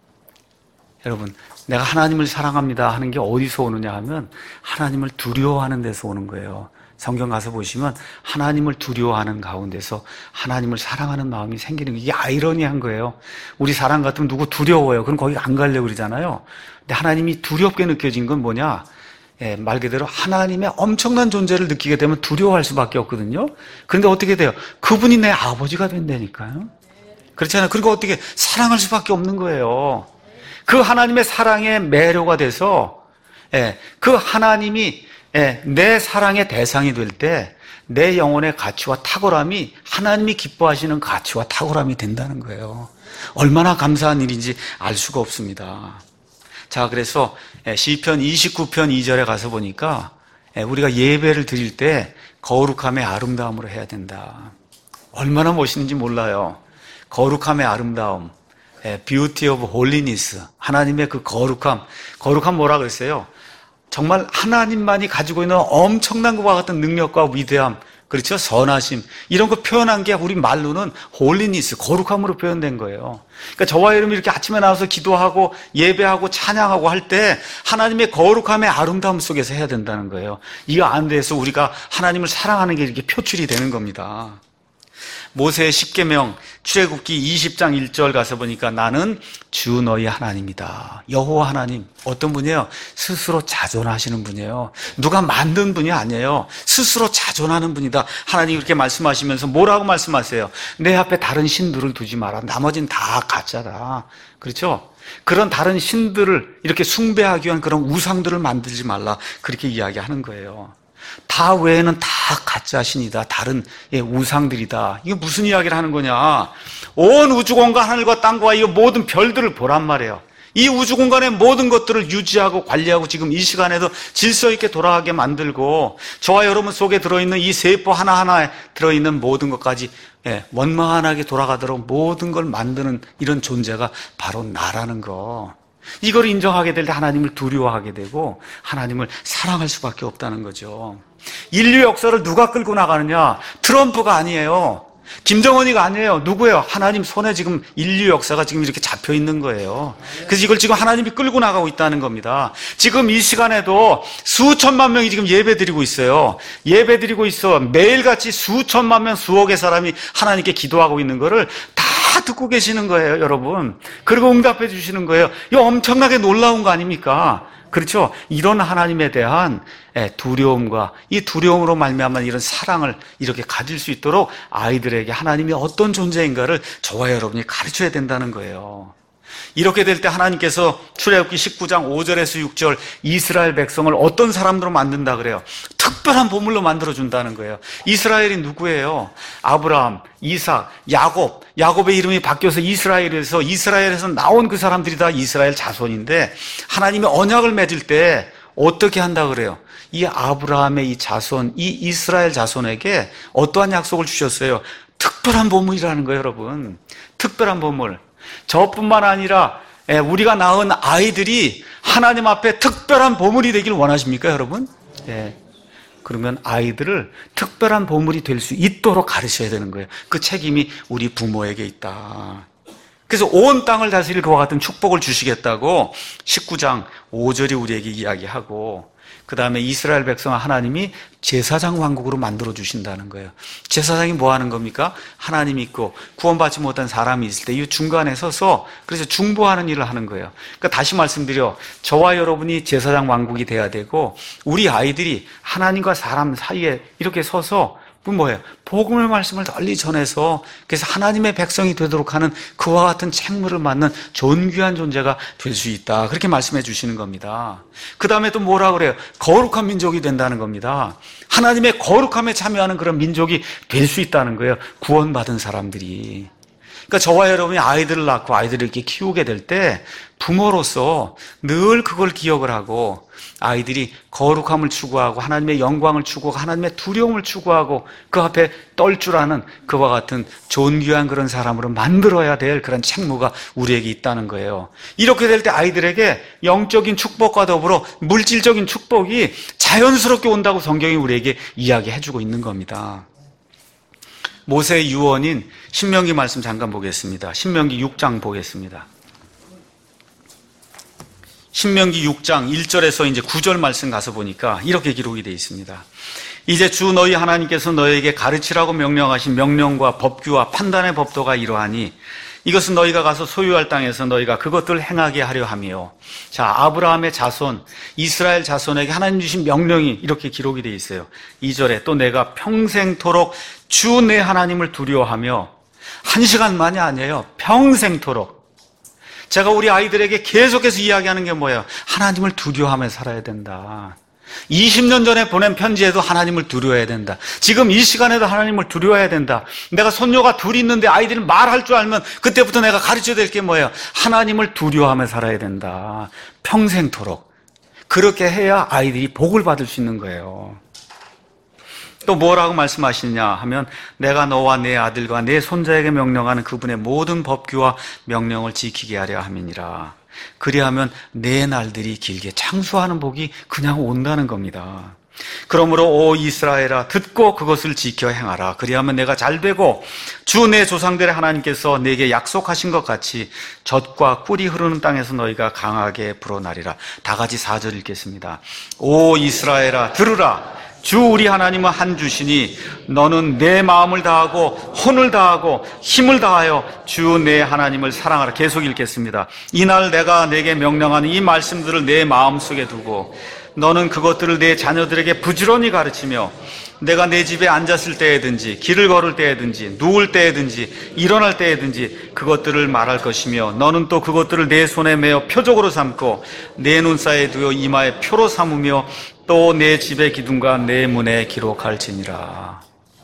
여러분, 내가 하나님을 사랑합니다 하는 게 어디서 오느냐 하면 하나님을 두려워하는 데서 오는 거예요. 성경 가서 보시면 하나님을 두려워하는 가운데서 하나님을 사랑하는 마음이 생기는 거예요. 이게 아이러니한 거예요. 우리 사람 같으면 누구 두려워요. 그럼 거기 안 가려고 그러잖아요. 근데 하나님이 두렵게 느껴진 건 뭐냐? 예, 말 그대로 하나님의 엄청난 존재를 느끼게 되면 두려워할 수밖에 없거든요. 그런데 어떻게 돼요? 그분이 내 아버지가 된다니까요. 그렇잖아요. 그리고 어떻게 사랑할 수밖에 없는 거예요. 그 하나님의 사랑의 매료가 돼서, 예, 그 하나님이, 예, 내 사랑의 대상이 될 때 내 영혼의 가치와 탁월함이 하나님이 기뻐하시는 가치와 탁월함이 된다는 거예요. 얼마나 감사한 일인지 알 수가 없습니다. 자, 그래서 시편 이십구 편 이 절에 가서 보니까 우리가 예배를 드릴 때 거룩함의 아름다움으로 해야 된다. 얼마나 멋있는지 몰라요. 거룩함의 아름다움, beauty of holiness, 하나님의 그 거룩함. 거룩함 뭐라 그랬어요? 정말 하나님만이 가지고 있는 엄청난 것과 같은 능력과 위대함, 그렇죠? 선하심, 이런 거 표현한 게 우리 말로는 홀리니스, 거룩함으로 표현된 거예요. 그러니까 저와 여러분이 이렇게 아침에 나와서 기도하고 예배하고 찬양하고 할 때 하나님의 거룩함의 아름다움 속에서 해야 된다는 거예요. 이거 안 돼서 우리가 하나님을 사랑하는 게 이렇게 표출이 되는 겁니다. 모세의 십계명 출애굽기 이십 장 일 절 가서 보니까 나는 주 너희 하나님이다. 여호와 하나님, 어떤 분이에요? 스스로 자존하시는 분이에요. 누가 만든 분이 아니에요. 스스로 자존하는 분이다. 하나님 이렇게 말씀하시면서 뭐라고 말씀하세요? 내 앞에 다른 신들을 두지 마라. 나머지는 다 가짜다. 그렇죠? 그런 다른 신들을 이렇게 숭배하기 위한 그런 우상들을 만들지 말라. 그렇게 이야기하는 거예요. 다 외에는 다 가짜 신이다. 다른 우상들이다. 이게 무슨 이야기를 하는 거냐? 온 우주공간 하늘과 땅과 이 모든 별들을 보란 말이에요. 이 우주공간의 모든 것들을 유지하고 관리하고 지금 이 시간에도 질서 있게 돌아가게 만들고 저와 여러분 속에 들어있는 이 세포 하나하나에 들어있는 모든 것까지 원만하게 돌아가도록 모든 걸 만드는 이런 존재가 바로 나라는 거. 이걸 인정하게 될 때 하나님을 두려워하게 되고 하나님을 사랑할 수밖에 없다는 거죠. 인류 역사를 누가 끌고 나가느냐? 트럼프가 아니에요. 김정은이가 아니에요. 누구예요? 하나님 손에 지금 인류 역사가 지금 이렇게 잡혀 있는 거예요. 그래서 이걸 지금 하나님이 끌고 나가고 있다는 겁니다. 지금 이 시간에도 수천만 명이 지금 예배 드리고 있어요. 예배 드리고 있어. 매일같이 수천만 명, 수억의 사람이 하나님께 기도하고 있는 거를 다 다 듣고 계시는 거예요, 여러분. 그리고 응답해 주시는 거예요. 이거 엄청나게 놀라운 거 아닙니까? 그렇죠? 이런 하나님에 대한 두려움과 이 두려움으로 말미암아 이런 사랑을 이렇게 가질 수 있도록 아이들에게 하나님이 어떤 존재인가를 저와 여러분이 가르쳐야 된다는 거예요. 이렇게 될 때 하나님께서 출애굽기 십구 장 오 절에서 육 절 이스라엘 백성을 어떤 사람들로 만든다 그래요? 특별한 보물로 만들어준다는 거예요. 이스라엘이 누구예요? 아브라함, 이삭, 야곱. 야곱의 이름이 바뀌어서 이스라엘에서 이스라엘에서 나온 그 사람들이 다 이스라엘 자손인데 하나님이 언약을 맺을 때 어떻게 한다 그래요? 이 아브라함의 이 자손, 이 이스라엘 자손에게 어떠한 약속을 주셨어요? 특별한 보물이라는 거예요, 여러분. 특별한 보물. 저뿐만 아니라 우리가 낳은 아이들이 하나님 앞에 특별한 보물이 되길 원하십니까, 여러분? 예. 그러면 아이들을 특별한 보물이 될 수 있도록 가르쳐야 되는 거예요. 그 책임이 우리 부모에게 있다. 그래서 온 땅을 다스릴 그와 같은 축복을 주시겠다고 십구 장 오 절이 우리에게 이야기하고, 그 다음에 이스라엘 백성 하나님이 제사장 왕국으로 만들어 주신다는 거예요. 제사장이 뭐 하는 겁니까? 하나님 믿고 구원받지 못한 사람이 있을 때 이 중간에 서서 그래서 중보하는 일을 하는 거예요. 그러니까 다시 말씀드려, 저와 여러분이 제사장 왕국이 돼야 되고 우리 아이들이 하나님과 사람 사이에 이렇게 서서 그 뭐예요? 복음의 말씀을 널리 전해서 그래서 하나님의 백성이 되도록 하는 그와 같은 책무를 맡는 존귀한 존재가 될 수 있다. 그렇게 말씀해 주시는 겁니다. 그 다음에 또 뭐라 그래요? 거룩한 민족이 된다는 겁니다. 하나님의 거룩함에 참여하는 그런 민족이 될 수 있다는 거예요. 구원받은 사람들이. 그러니까 저와 여러분이 아이들을 낳고 아이들을 이렇게 키우게 될 때 부모로서 늘 그걸 기억을 하고 아이들이 거룩함을 추구하고 하나님의 영광을 추구하고 하나님의 두려움을 추구하고 그 앞에 떨 줄 아는 그와 같은 존귀한 그런 사람으로 만들어야 될 그런 책무가 우리에게 있다는 거예요. 이렇게 될 때 아이들에게 영적인 축복과 더불어 물질적인 축복이 자연스럽게 온다고 성경이 우리에게 이야기해주고 있는 겁니다. 모세의 유언인 신명기 말씀 잠깐 보겠습니다. 신명기 육 장 보겠습니다. 신명기 육 장 일 절에서 이제 구 절 말씀 가서 보니까 이렇게 기록이 되어 있습니다. 이제 주 너희 하나님께서 너희에게 가르치라고 명령하신 명령과 법규와 판단의 법도가 이러하니 이것은 너희가 가서 소유할 땅에서 너희가 그것들을 행하게 하려 함이요. 자, 아브라함의 자손, 이스라엘 자손에게 하나님 주신 명령이 이렇게 기록이 되어 있어요. 이 절에 또 내가 평생토록 주 내 하나님을 두려워하며, 한 시간만이 아니에요. 평생토록. 제가 우리 아이들에게 계속해서 이야기하는 게 뭐예요? 하나님을 두려워하며 살아야 된다. 이십 년 전에 보낸 편지에도 하나님을 두려워해야 된다. 지금 이 시간에도 하나님을 두려워해야 된다. 내가 손녀가 둘이 있는데 아이들이 말할 줄 알면 그때부터 내가 가르쳐야 될 게 뭐예요? 하나님을 두려워하며 살아야 된다. 평생토록. 그렇게 해야 아이들이 복을 받을 수 있는 거예요. 또 뭐라고 말씀하시느냐 하면 내가 너와 내 아들과 내 손자에게 명령하는 그분의 모든 법규와 명령을 지키게 하려 함이니라. 그리하면 내 날들이 길게 장수하는 복이 그냥 온다는 겁니다. 그러므로 오 이스라엘아 듣고 그것을 지켜 행하라. 그리하면 내가 잘되고 주 내 조상들의 하나님께서 내게 약속하신 것 같이 젖과 꿀이 흐르는 땅에서 너희가 강하게 불어나리라. 다 같이 사 절 읽겠습니다. 오 이스라엘아 들으라. 주 우리 하나님은 한 주시니 너는 내 마음을 다하고 혼을 다하고 힘을 다하여 주 내 하나님을 사랑하라. 계속 읽겠습니다. 이날 내가 내게 명령하는 이 말씀들을 내 마음속에 두고 너는 그것들을 내 자녀들에게 부지런히 가르치며 내가 내 집에 앉았을 때에든지 길을 걸을 때에든지 누울 때에든지 일어날 때에든지 그것들을 말할 것이며 너는 또 그것들을 내 손에 메어 표적으로 삼고 내 눈사에 두어 이마에 표로 삼으며 또 내 집의 기둥과 내 문에 기록할지니라.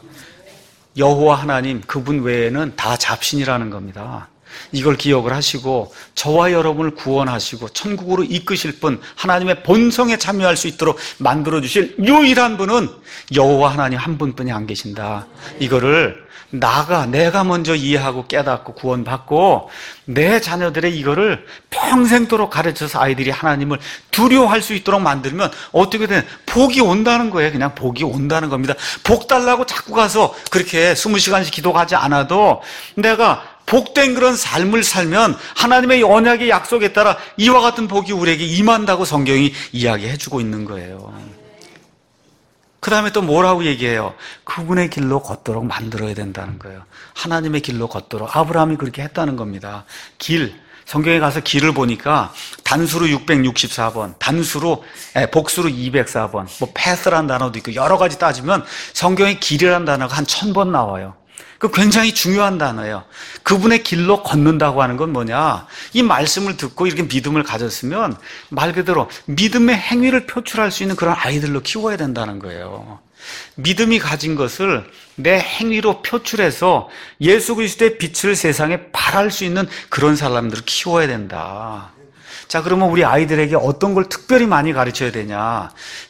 여호와 하나님 그분 외에는 다 잡신이라는 겁니다. 이걸 기억을 하시고 저와 여러분을 구원하시고 천국으로 이끄실 분, 하나님의 본성에 참여할 수 있도록 만들어주실 유일한 분은 여호와 하나님 한 분뿐이 안 계신다. 이거를 나가 내가 먼저 이해하고 깨닫고 구원받고 내 자녀들의 이거를 평생도록 가르쳐서 아이들이 하나님을 두려워할 수 있도록 만들면 어떻게 되는 복이 온다는 거예요. 그냥 복이 온다는 겁니다. 복 달라고 자꾸 가서 그렇게 스무 시간씩 기도하지 않아도 내가 복된 그런 삶을 살면 하나님의 언약의 약속에 따라 이와 같은 복이 우리에게 임한다고 성경이 이야기해주고 있는 거예요. 그 다음에 또 뭐라고 얘기해요? 그분의 길로 걷도록 만들어야 된다는 거예요. 하나님의 길로 걷도록. 아브라함이 그렇게 했다는 겁니다. 길. 성경에 가서 길을 보니까 단수로 육백육십사 번, 단수로, 예, 복수로 이백사 번, 뭐 패스라는 단어도 있고 여러 가지 따지면 성경에 길이라는 단어가 한 천 번 나와요. 그 굉장히 중요한 단어예요. 그분의 길로 걷는다고 하는 건 뭐냐? 이 말씀을 듣고 이렇게 믿음을 가졌으면 말 그대로 믿음의 행위를 표출할 수 있는 그런 아이들로 키워야 된다는 거예요. 믿음이 가진 것을 내 행위로 표출해서 예수 그리스도의 빛을 세상에 발할 수 있는 그런 사람들을 키워야 된다. 자, 그러면 우리 아이들에게 어떤 걸 특별히 많이 가르쳐야 되냐?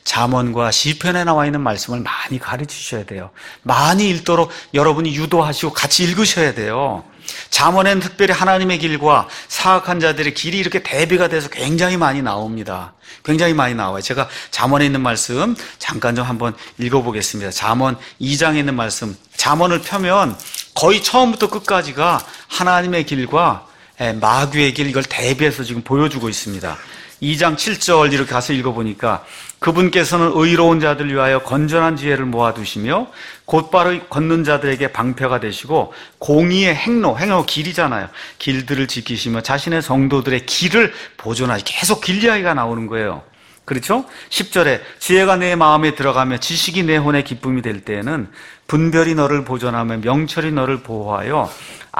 잠언과 시편에 나와 있는 말씀을 많이 가르치셔야 돼요. 많이 읽도록 여러분이 유도하시고 같이 읽으셔야 돼요. 잠언에는 특별히 하나님의 길과 사악한 자들의 길이 이렇게 대비가 돼서 굉장히 많이 나옵니다. 굉장히 많이 나와요. 제가 잠언에 있는 말씀 잠깐 좀 한번 읽어보겠습니다. 잠언 이 장에 있는 말씀. 잠언을 펴면 거의 처음부터 끝까지가 하나님의 길과 마귀의 길, 이걸 대비해서 지금 보여주고 있습니다. 이 장 칠 절 이렇게 가서 읽어보니까 그분께서는 의로운 자들 위하여 건전한 지혜를 모아두시며 곧바로 걷는 자들에게 방패가 되시고 공의의 행로, 행로 길이잖아요. 길들을 지키시며 자신의 성도들의 길을 보존하시. 계속 길 이야기가 나오는 거예요. 그렇죠? 십 절에 지혜가 내 마음에 들어가며 지식이 내 혼의 기쁨이 될 때에는 분별이 너를 보존하며 명철이 너를 보호하여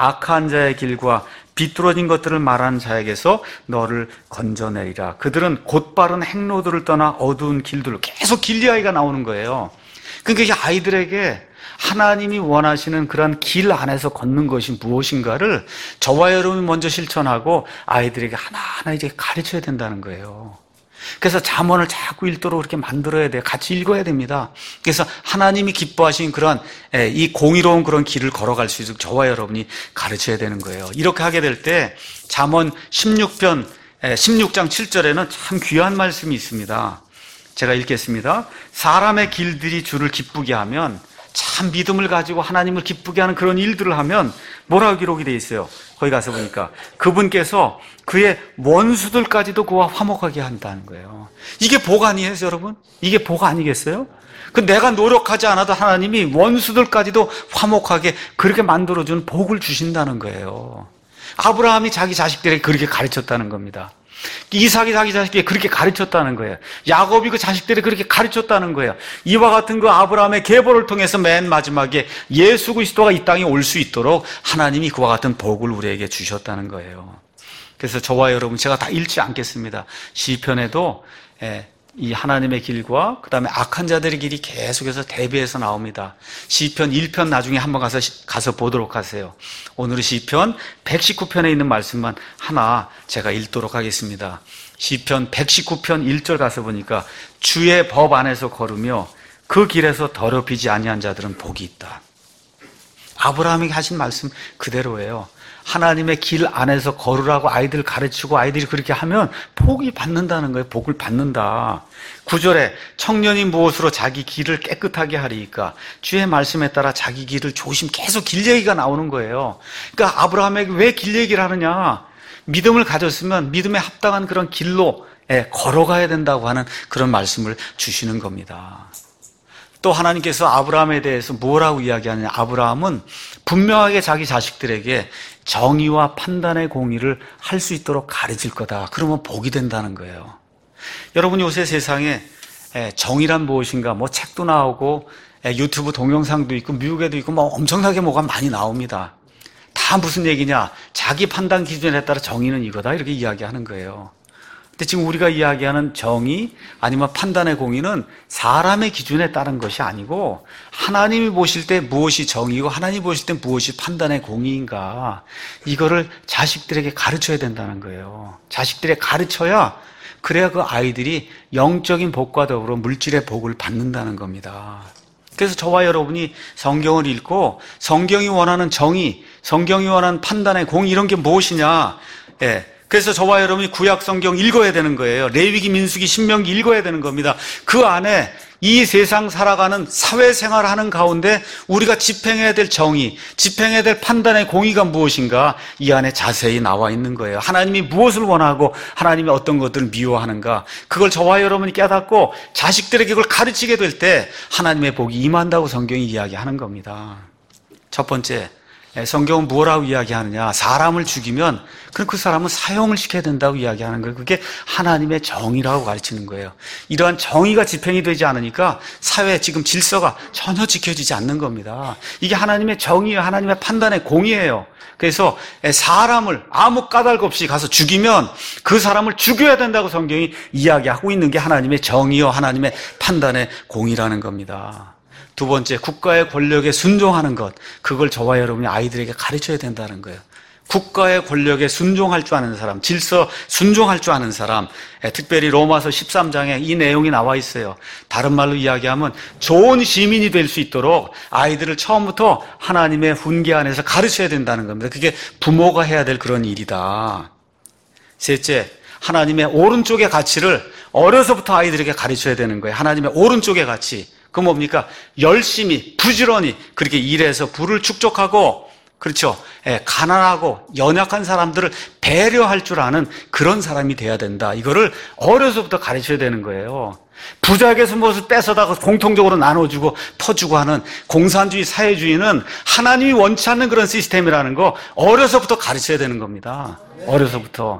악한 자의 길과 비뚤어진 것들을 말하는 자에게서 너를 건져내리라. 그들은 곧바른 행로들을 떠나 어두운 길들로. 계속 길 이야기가 나오는 거예요. 그러니까 이 아이들에게 하나님이 원하시는 그런 길 안에서 걷는 것이 무엇인가를 저와 여러분이 먼저 실천하고 아이들에게 하나하나 이제 가르쳐야 된다는 거예요. 그래서 잠언을 자꾸 읽도록 그렇게 만들어야 돼요. 같이 읽어야 됩니다. 그래서 하나님이 기뻐하신 그런 이 공의로운 그런 길을 걸어갈 수 있도록 저와 여러분이 가르쳐야 되는 거예요. 이렇게 하게 될 때 잠언 십육 편 십육 장 칠 절에는 참 귀한 말씀이 있습니다. 제가 읽겠습니다. 사람의 길들이 주를 기쁘게 하면, 참 믿음을 가지고 하나님을 기쁘게 하는 그런 일들을 하면 뭐라고 기록이 되어 있어요? 거기 가서 보니까 그분께서 그의 원수들까지도 그와 화목하게 한다는 거예요. 이게 복 아니에요, 여러분? 이게 복 아니겠어요? 그 내가 노력하지 않아도 하나님이 원수들까지도 화목하게 그렇게 만들어주는 복을 주신다는 거예요. 아브라함이 자기 자식들에게 그렇게 가르쳤다는 겁니다. 이삭이 자기 자식에게 그렇게 가르쳤다는 거예요. 야곱이 그 자식들에게 그렇게 가르쳤다는 거예요. 이와 같은 그 아브라함의 계보를 통해서 맨 마지막에 예수 그리스도가 이 땅에 올 수 있도록 하나님이 그와 같은 복을 우리에게 주셨다는 거예요. 그래서 저와 여러분, 제가 다 읽지 않겠습니다. 시편에도 이 하나님의 길과 그 다음에 악한 자들의 길이 계속해서 대비해서 나옵니다. 시편 일 편 나중에 한번 가서 가서 보도록 하세요. 오늘은 시편 백십구 편에 있는 말씀만 하나 제가 읽도록 하겠습니다. 시편 백십구 편 일 절 가서 보니까 주의 법 안에서 걸으며 그 길에서 더럽히지 아니한 자들은 복이 있다. 아브라함에게 하신 말씀 그대로예요. 하나님의 길 안에서 걸으라고 아이들 가르치고 아이들이 그렇게 하면 복이 받는다는 거예요. 복을 받는다. 구 절에 청년이 무엇으로 자기 길을 깨끗하게 하리이까? 주의 말씀에 따라 자기 길을 조심. 계속 길 얘기가 나오는 거예요. 그러니까 아브라함에게 왜 길 얘기를 하느냐? 믿음을 가졌으면 믿음에 합당한 그런 길로 걸어가야 된다고 하는 그런 말씀을 주시는 겁니다. 또 하나님께서 아브라함에 대해서 뭐라고 이야기하느냐? 아브라함은 분명하게 자기 자식들에게 정의와 판단의 공의를 할 수 있도록 가르칠 거다. 그러면 복이 된다는 거예요. 여러분, 요새 세상에 정의란 무엇인가? 뭐 책도 나오고 유튜브 동영상도 있고 미국에도 있고 뭐 엄청나게 뭐가 많이 나옵니다. 다 무슨 얘기냐? 자기 판단 기준에 따라 정의는 이거다. 이렇게 이야기하는 거예요. 근데 지금 우리가 이야기하는 정의 아니면 판단의 공의는 사람의 기준에 따른 것이 아니고 하나님이 보실 때 무엇이 정의고 하나님이 보실 때 무엇이 판단의 공의인가, 이거를 자식들에게 가르쳐야 된다는 거예요. 자식들에게 가르쳐야, 그래야 그 아이들이 영적인 복과 더불어 물질의 복을 받는다는 겁니다. 그래서 저와 여러분이 성경을 읽고 성경이 원하는 정의, 성경이 원하는 판단의 공의, 이런 게 무엇이냐, 예. 그래서 저와 여러분이 구약 성경 읽어야 되는 거예요. 레위기, 민수기, 신명기 읽어야 되는 겁니다. 그 안에 이 세상 살아가는 사회생활을 하는 가운데 우리가 집행해야 될 정의, 집행해야 될 판단의 공의가 무엇인가 이 안에 자세히 나와 있는 거예요. 하나님이 무엇을 원하고 하나님이 어떤 것들을 미워하는가, 그걸 저와 여러분이 깨닫고 자식들에게 그걸 가르치게 될 때 하나님의 복이 임한다고 성경이 이야기하는 겁니다. 첫 번째, 성경은 뭐라고 이야기하느냐? 사람을 죽이면 그럼 그 사람은 사형을 시켜야 된다고 이야기하는 거예요. 그게 하나님의 정의라고 가르치는 거예요. 이러한 정의가 집행이 되지 않으니까 사회 지금 질서가 전혀 지켜지지 않는 겁니다. 이게 하나님의 정의예요. 하나님의 판단의 공의예요. 그래서 사람을 아무 까닭 없이 가서 죽이면 그 사람을 죽여야 된다고 성경이 이야기하고 있는 게 하나님의 정의요, 하나님의 판단의 공의라는 겁니다. 두 번째, 국가의 권력에 순종하는 것, 그걸 저와 여러분이 아이들에게 가르쳐야 된다는 거예요. 국가의 권력에 순종할 줄 아는 사람, 질서 순종할 줄 아는 사람, 특별히 로마서 십삼 장에 이 내용이 나와 있어요. 다른 말로 이야기하면 좋은 시민이 될 수 있도록 아이들을 처음부터 하나님의 훈계 안에서 가르쳐야 된다는 겁니다. 그게 부모가 해야 될 그런 일이다. 셋째, 하나님의 오른쪽의 가치를 어려서부터 아이들에게 가르쳐야 되는 거예요. 하나님의 오른쪽의 가치. 그 뭡니까? 열심히, 부지런히 그렇게 일해서 부를 축적하고, 그렇죠? 예, 가난하고 연약한 사람들을 배려할 줄 아는 그런 사람이 돼야 된다. 이거를 어려서부터 가르쳐야 되는 거예요. 부자에게서 무엇을 뺏어다가 공통적으로 나눠주고 퍼주고 하는 공산주의 사회주의는 하나님이 원치 않는 그런 시스템이라는 거 어려서부터 가르쳐야 되는 겁니다. 어려서부터.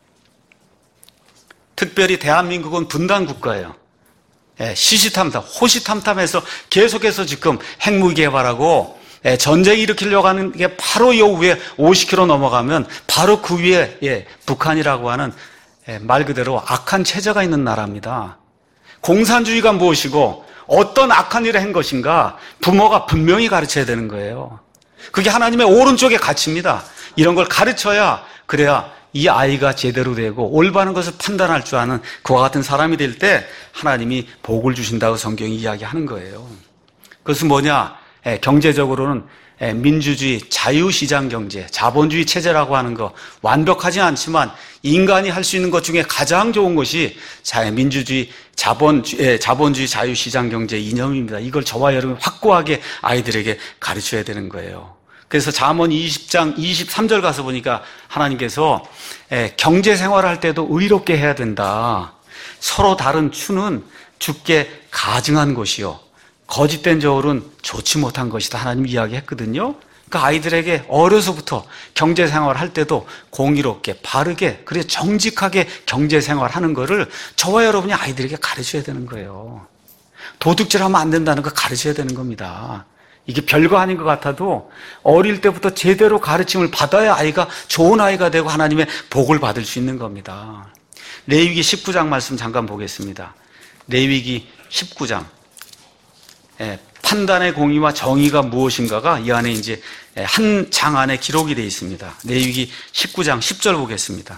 특별히 대한민국은 분단 국가예요. 예, 시시탐탐, 호시탐탐해서 계속해서 지금 핵무기 개발하고 예, 전쟁 일으키려고 하는 게 바로 요 위에 오십 킬로미터 넘어가면 바로 그 위에 예, 북한이라고 하는 예, 말 그대로 악한 체제가 있는 나라입니다. 공산주의가 무엇이고 어떤 악한 일을 한 것인가 부모가 분명히 가르쳐야 되는 거예요. 그게 하나님의 오른쪽의 가치입니다. 이런 걸 가르쳐야, 그래야 이 아이가 제대로 되고 올바른 것을 판단할 줄 아는 그와 같은 사람이 될 때 하나님이 복을 주신다고 성경이 이야기하는 거예요. 그것은 뭐냐? 예, 경제적으로는 예, 민주주의, 자유시장 경제, 자본주의 체제라고 하는 거 완벽하지 않지만 인간이 할 수 있는 것 중에 가장 좋은 것이 민주주의, 자본, 예, 자본주의, 자유시장 경제 이념입니다. 이걸 저와 여러분이 확고하게 아이들에게 가르쳐야 되는 거예요. 그래서 잠언 이십 장 이십삼 절 가서 보니까 하나님께서 경제 생활을 할 때도 의롭게 해야 된다. 서로 다른 추는 주께 가증한 것이요 거짓된 저울은 좋지 못한 것이다. 하나님 이야기했거든요. 그러니까 아이들에게 어려서부터 경제 생활을 할 때도 공의롭게, 바르게, 그래 정직하게 경제 생활하는 거를 저와 여러분이 아이들에게 가르쳐야 되는 거예요. 도둑질하면 안 된다는 거 가르쳐야 되는 겁니다. 이게 별거 아닌 것 같아도 어릴 때부터 제대로 가르침을 받아야 아이가 좋은 아이가 되고 하나님의 복을 받을 수 있는 겁니다. 레위기 십구 장 말씀 잠깐 보겠습니다. 레위기 십구 장. 예, 판단의 공의와 정의가 무엇인가가 이 안에 이제 한 장 안에 기록이 되어 있습니다. 레위기 십구 장 십 절 보겠습니다.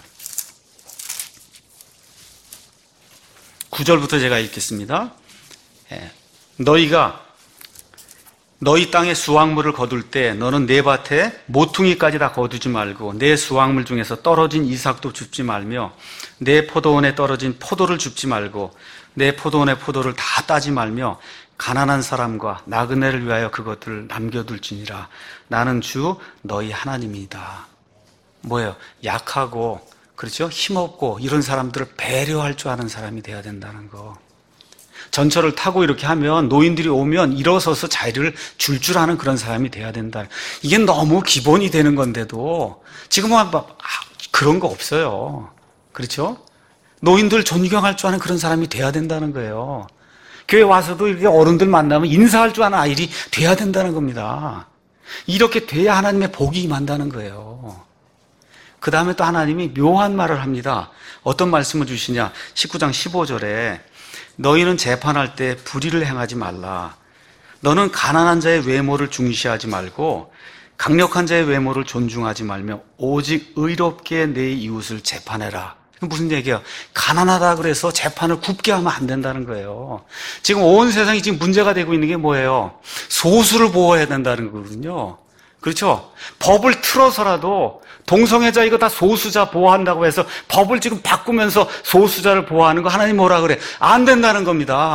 구 절부터 제가 읽겠습니다. 예, 너희가 너희 땅에 수확물을 거둘 때 너는 내 밭에 모퉁이까지 다 거두지 말고 내 수확물 중에서 떨어진 이삭도 줍지 말며 내 포도원에 떨어진 포도를 줍지 말고 내 포도원의 포도를 다 따지 말며 가난한 사람과 나그네를 위하여 그것들을 남겨둘지니라. 나는 주 너희 하나님이다. 뭐예요? 약하고, 그렇죠? 힘없고 이런 사람들을 배려할 줄 아는 사람이 돼야 된다는 거. 전철을 타고 이렇게 하면 노인들이 오면 일어서서 자리를 줄 줄 아는 그런 사람이 돼야 된다. 이게 너무 기본이 되는 건데도 지금은 그런 거 없어요. 그렇죠? 노인들 존경할 줄 아는 그런 사람이 돼야 된다는 거예요. 교회 와서도 이렇게 어른들 만나면 인사할 줄 아는 아이들이 돼야 된다는 겁니다. 이렇게 돼야 하나님의 복이 임한다는 거예요. 그 다음에 또 하나님이 묘한 말을 합니다. 어떤 말씀을 주시냐? 십구 장 십오 절에 너희는 재판할 때 불의를 행하지 말라. 너는 가난한 자의 외모를 중시하지 말고 강력한 자의 외모를 존중하지 말며 오직 의롭게 내 이웃을 재판해라. 무슨 얘기야? 가난하다 그래서 재판을 굽게 하면 안 된다는 거예요. 지금 온 세상이 지금 문제가 되고 있는 게 뭐예요? 소수를 보호해야 된다는 거거든요. 그렇죠? 법을 틀어서라도 동성애자 이거 다 소수자 보호한다고 해서 법을 지금 바꾸면서 소수자를 보호하는 거 하나님 뭐라 그래? 안 된다는 겁니다.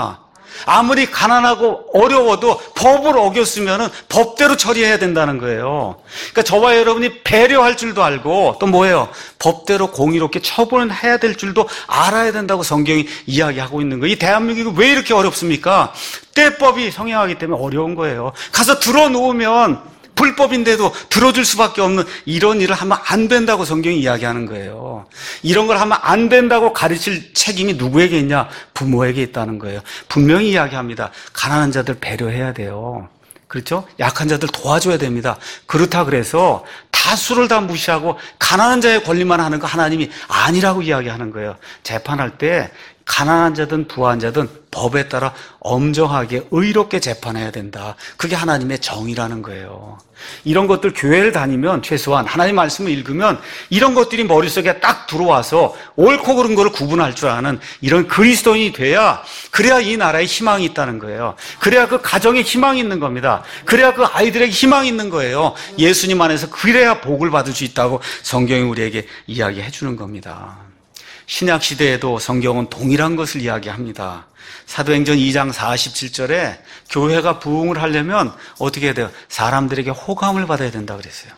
아무리 가난하고 어려워도 법을 어겼으면 법대로 처리해야 된다는 거예요. 그러니까 저와 여러분이 배려할 줄도 알고 또 뭐예요? 법대로 공의롭게 처분해야 될 줄도 알아야 된다고 성경이 이야기하고 있는 거예요. 이 대한민국이 왜 이렇게 어렵습니까? 때법이 성행하기 때문에 어려운 거예요. 가서 들어놓으면 불법인데도 들어줄 수밖에 없는 이런 일을 하면 안 된다고 성경이 이야기하는 거예요. 이런 걸 하면 안 된다고 가르칠 책임이 누구에게 있냐? 부모에게 있다는 거예요. 분명히 이야기합니다. 가난한 자들 배려해야 돼요. 그렇죠? 약한 자들 도와줘야 됩니다. 그렇다 그래서 다수를 다 무시하고 가난한 자의 권리만 하는 거 하나님이 아니라고 이야기하는 거예요. 재판할 때 가난한 자든 부한 자든 법에 따라 엄정하게 의롭게 재판해야 된다. 그게 하나님의 정의라는 거예요. 이런 것들 교회를 다니면 최소한 하나님 말씀을 읽으면 이런 것들이 머릿속에 딱 들어와서 옳고 그른 거를 구분할 줄 아는 이런 그리스도인이 돼야, 그래야 이 나라에 희망이 있다는 거예요. 그래야 그 가정에 희망이 있는 겁니다. 그래야 그 아이들에게 희망이 있는 거예요. 예수님 안에서 그래야 복을 받을 수 있다고 성경이 우리에게 이야기해 주는 겁니다. 신약 시대에도 성경은 동일한 것을 이야기합니다. 사도행전 이 장 사십칠 절에 교회가 부흥을 하려면 어떻게 해야 돼요? 사람들에게 호감을 받아야 된다 그랬어요.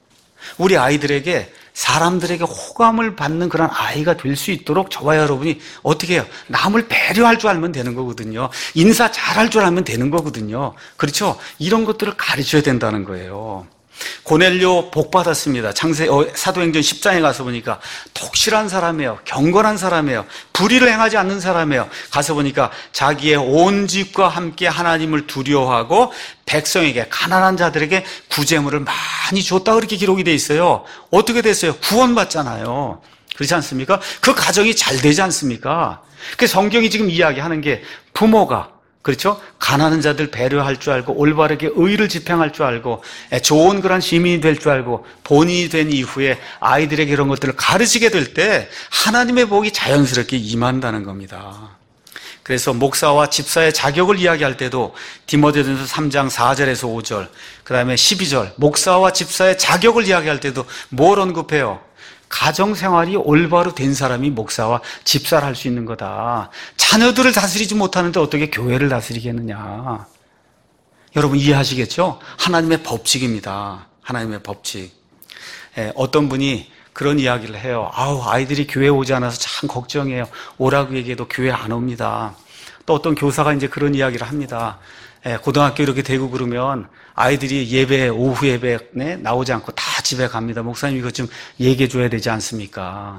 우리 아이들에게 사람들에게 호감을 받는 그런 아이가 될 수 있도록 저와 여러분이 어떻게 해요? 남을 배려할 줄 알면 되는 거거든요. 인사 잘할 줄 알면 되는 거거든요. 그렇죠? 이런 것들을 가르쳐야 된다는 거예요. 고넬료 복 받았습니다. 창세 어, 사도행전 십 장에 가서 보니까 독실한 사람이에요. 경건한 사람이에요. 불의를 행하지 않는 사람이에요. 가서 보니까 자기의 온 집과 함께 하나님을 두려워하고 백성에게, 가난한 자들에게 구제물을 많이 줬다, 그렇게 기록이 돼 있어요. 어떻게 됐어요? 구원받잖아요. 그렇지 않습니까? 그 가정이 잘 되지 않습니까? 그 성경이 지금 이야기하는 게 부모가, 그렇죠? 가난한 자들 배려할 줄 알고 올바르게 의를 집행할 줄 알고 좋은 그런 시민이 될 줄 알고 본인이 된 이후에 아이들에게 이런 것들을 가르치게 될 때 하나님의 복이 자연스럽게 임한다는 겁니다. 그래서 목사와 집사의 자격을 이야기할 때도 디모데전서 삼 장 사 절에서 오 절, 그 다음에 십이 절, 목사와 집사의 자격을 이야기할 때도 뭘 언급해요? 가정생활이 올바로 된 사람이 목사와 집사를 할 수 있는 거다. 자녀들을 다스리지 못하는데 어떻게 교회를 다스리겠느냐. 여러분 이해하시겠죠? 하나님의 법칙입니다. 하나님의 법칙. 예, 어떤 분이 그런 이야기를 해요. 아우, 아이들이 교회 오지 않아서 참 걱정해요. 오라고 얘기해도 교회 안 옵니다. 또 어떤 교사가 이제 그런 이야기를 합니다. 예, 고등학교 이렇게 되고 그러면 아이들이 예배, 오후 예배에 나오지 않고 다 집에 갑니다. 목사님 이거 좀 얘기해 줘야 되지 않습니까?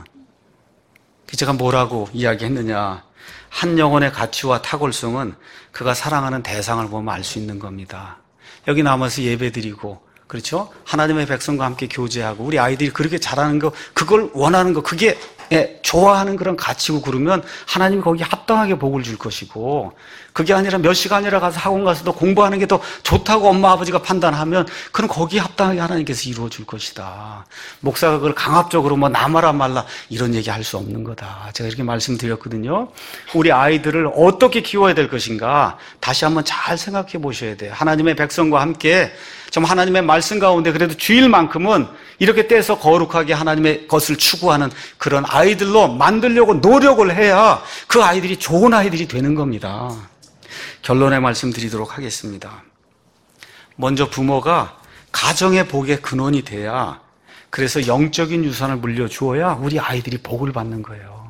제가 뭐라고 이야기했느냐. 한 영혼의 가치와 탁월성은 그가 사랑하는 대상을 보면 알 수 있는 겁니다. 여기 남아서 예배 드리고, 그렇죠? 하나님의 백성과 함께 교제하고 우리 아이들이 그렇게 잘하는 거, 그걸 원하는 거, 그게 예, 좋아하는 그런 가치고 그러면 하나님이 거기에 합당하게 복을 줄 것이고, 그게 아니라 몇 시간이라 가서 학원 가서도 공부하는 게 더 좋다고 엄마 아버지가 판단하면 그럼 거기에 합당하게 하나님께서 이루어 줄 것이다. 목사가 그걸 강압적으로 뭐 남아라 말라 이런 얘기 할 수 없는 거다. 제가 이렇게 말씀드렸거든요. 우리 아이들을 어떻게 키워야 될 것인가 다시 한번 잘 생각해 보셔야 돼요. 하나님의 백성과 함께 좀 하나님의 말씀 가운데 그래도 주일만큼은 이렇게 떼서 거룩하게 하나님의 것을 추구하는 그런 아이들로 만들려고 노력을 해야 그 아이들이 좋은 아이들이 되는 겁니다. 결론의 말씀 드리도록 하겠습니다. 먼저 부모가 가정의 복의 근원이 돼야, 그래서 영적인 유산을 물려주어야 우리 아이들이 복을 받는 거예요.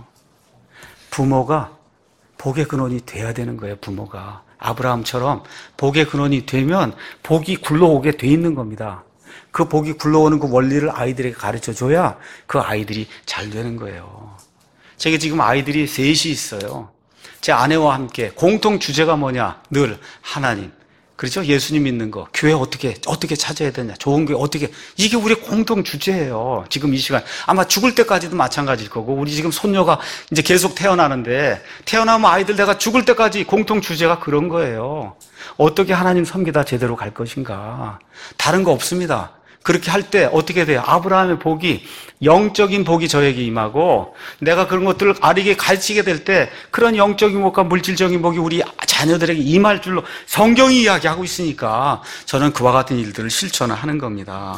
부모가 복의 근원이 돼야 되는 거예요. 부모가 아브라함처럼 복의 근원이 되면 복이 굴러오게 돼 있는 겁니다. 그 복이 굴러오는 그 원리를 아이들에게 가르쳐줘야 그 아이들이 잘 되는 거예요. 제가 지금 아이들이 셋이 있어요. 제 아내와 함께 공통 주제가 뭐냐? 늘 하나님, 그렇죠? 예수님 믿는 거, 교회 어떻게 어떻게 찾아야 되냐? 좋은 교회 어떻게, 이게 우리 공통 주제예요. 지금 이 시간 아마 죽을 때까지도 마찬가지일 거고, 우리 지금 손녀가 이제 계속 태어나는데 태어나면 아이들 내가 죽을 때까지 공통 주제가 그런 거예요. 어떻게 하나님 섬기다 제대로 갈 것인가? 다른 거 없습니다. 그렇게 할 때 어떻게 돼요? 아브라함의 복이, 영적인 복이 저에게 임하고 내가 그런 것들을 아리게 가르치게 될 때 그런 영적인 복과 물질적인 복이 우리 자녀들에게 임할 줄로 성경이 이야기하고 있으니까 저는 그와 같은 일들을 실천을 하는 겁니다.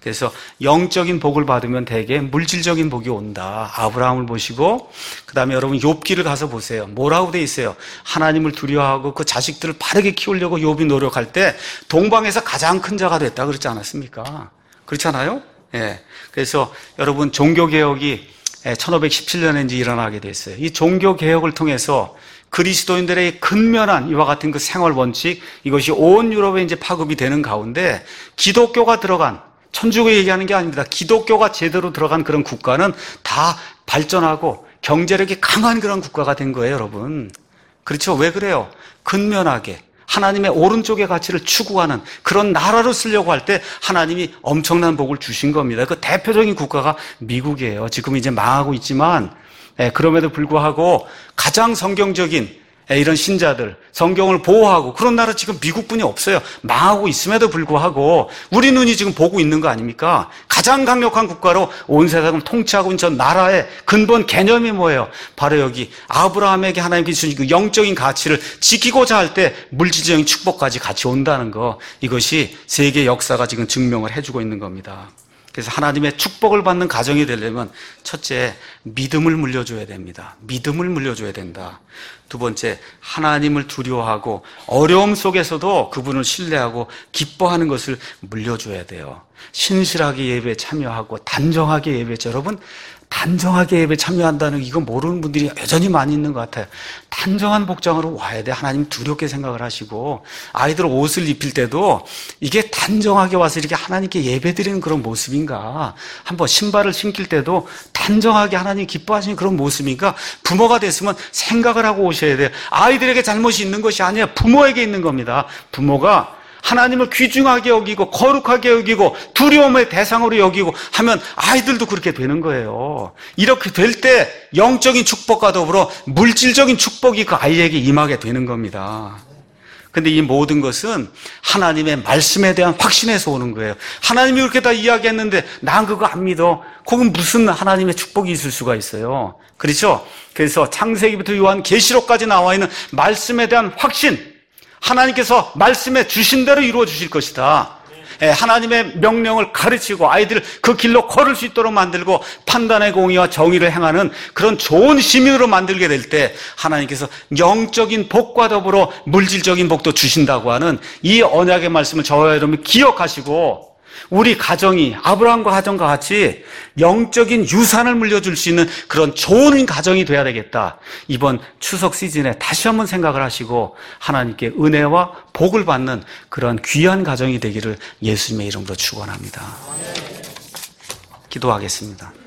그래서 영적인 복을 받으면 대개 물질적인 복이 온다. 아브라함을 보시고 그 다음에 여러분 욥기를 가서 보세요. 뭐라고 돼 있어요? 하나님을 두려워하고 그 자식들을 바르게 키우려고 욥이 노력할 때 동방에서 가장 큰 자가 됐다 그러지 않았습니까? 그렇잖아요? 예. 그래서 여러분 종교개혁이 천오백십칠 년에 이제 일어나게 됐어요. 이 종교개혁을 통해서 그리스도인들의 근면한 이와 같은 그 생활 원칙, 이것이 온 유럽에 이제 파급이 되는 가운데 기독교가 들어간, 천주교 얘기하는 게 아닙니다. 기독교가 제대로 들어간 그런 국가는 다 발전하고 경제력이 강한 그런 국가가 된 거예요, 여러분. 그렇죠? 왜 그래요? 근면하게 하나님의 오른쪽의 가치를 추구하는 그런 나라로 쓰려고 할 때 하나님이 엄청난 복을 주신 겁니다. 그 대표적인 국가가 미국이에요. 지금 이제 망하고 있지만 그럼에도 불구하고 가장 성경적인 이런 신자들, 성경을 보호하고 그런 나라 지금 미국뿐이 없어요. 망하고 있음에도 불구하고 우리 눈이 지금 보고 있는 거 아닙니까? 가장 강력한 국가로 온 세상을 통치하고 있는 저 나라의 근본 개념이 뭐예요? 바로 여기 아브라함에게 하나님께서 주신 그 영적인 가치를 지키고자 할 때 물질적인 축복까지 같이 온다는 거, 이것이 세계 역사가 지금 증명을 해주고 있는 겁니다. 그래서 하나님의 축복을 받는 가정이 되려면 첫째, 믿음을 물려줘야 됩니다. 믿음을 물려줘야 된다. 두 번째, 하나님을 두려워하고 어려움 속에서도 그분을 신뢰하고 기뻐하는 것을 물려줘야 돼요. 신실하게 예배에 참여하고 단정하게 예배죠. 여러분, 단정하게 예배에 참여한다는 이거 모르는 분들이 여전히 많이 있는 것 같아요. 단정한 복장으로 와야 돼. 하나님 두렵게 생각을 하시고, 아이들 옷을 입힐 때도 이게 단정하게 와서 이렇게 하나님께 예배드리는 그런 모습인가, 한번 신발을 신길 때도 단정하게 하나님 기뻐하시는 그런 모습인가, 부모가 됐으면 생각을 하고 오셔야 돼요. 아이들에게 잘못이 있는 것이 아니라 부모에게 있는 겁니다. 부모가 하나님을 귀중하게 여기고 거룩하게 여기고 두려움의 대상으로 여기고 하면 아이들도 그렇게 되는 거예요. 이렇게 될 때 영적인 축복과 더불어 물질적인 축복이 그 아이에게 임하게 되는 겁니다. 근데 이 모든 것은 하나님의 말씀에 대한 확신에서 오는 거예요. 하나님이 그렇게 다 이야기했는데 난 그거 안 믿어. 거긴 무슨 하나님의 축복이 있을 수가 있어요. 그렇죠? 그래서 창세기부터 요한 계시록까지 나와 있는 말씀에 대한 확신, 하나님께서 말씀해 주신 대로 이루어 주실 것이다. 하나님의 명령을 가르치고 아이들을 그 길로 걸을 수 있도록 만들고 판단의 공의와 정의를 행하는 그런 좋은 시민으로 만들게 될 때 하나님께서 영적인 복과 더불어 물질적인 복도 주신다고 하는 이 언약의 말씀을 저와 여러분이 기억하시고, 우리 가정이 아브라함과 가정과 같이 영적인 유산을 물려줄 수 있는 그런 좋은 가정이 돼야 되겠다. 이번 추석 시즌에 다시 한번 생각을 하시고 하나님께 은혜와 복을 받는 그런 귀한 가정이 되기를 예수님의 이름으로 축원합니다. 기도하겠습니다.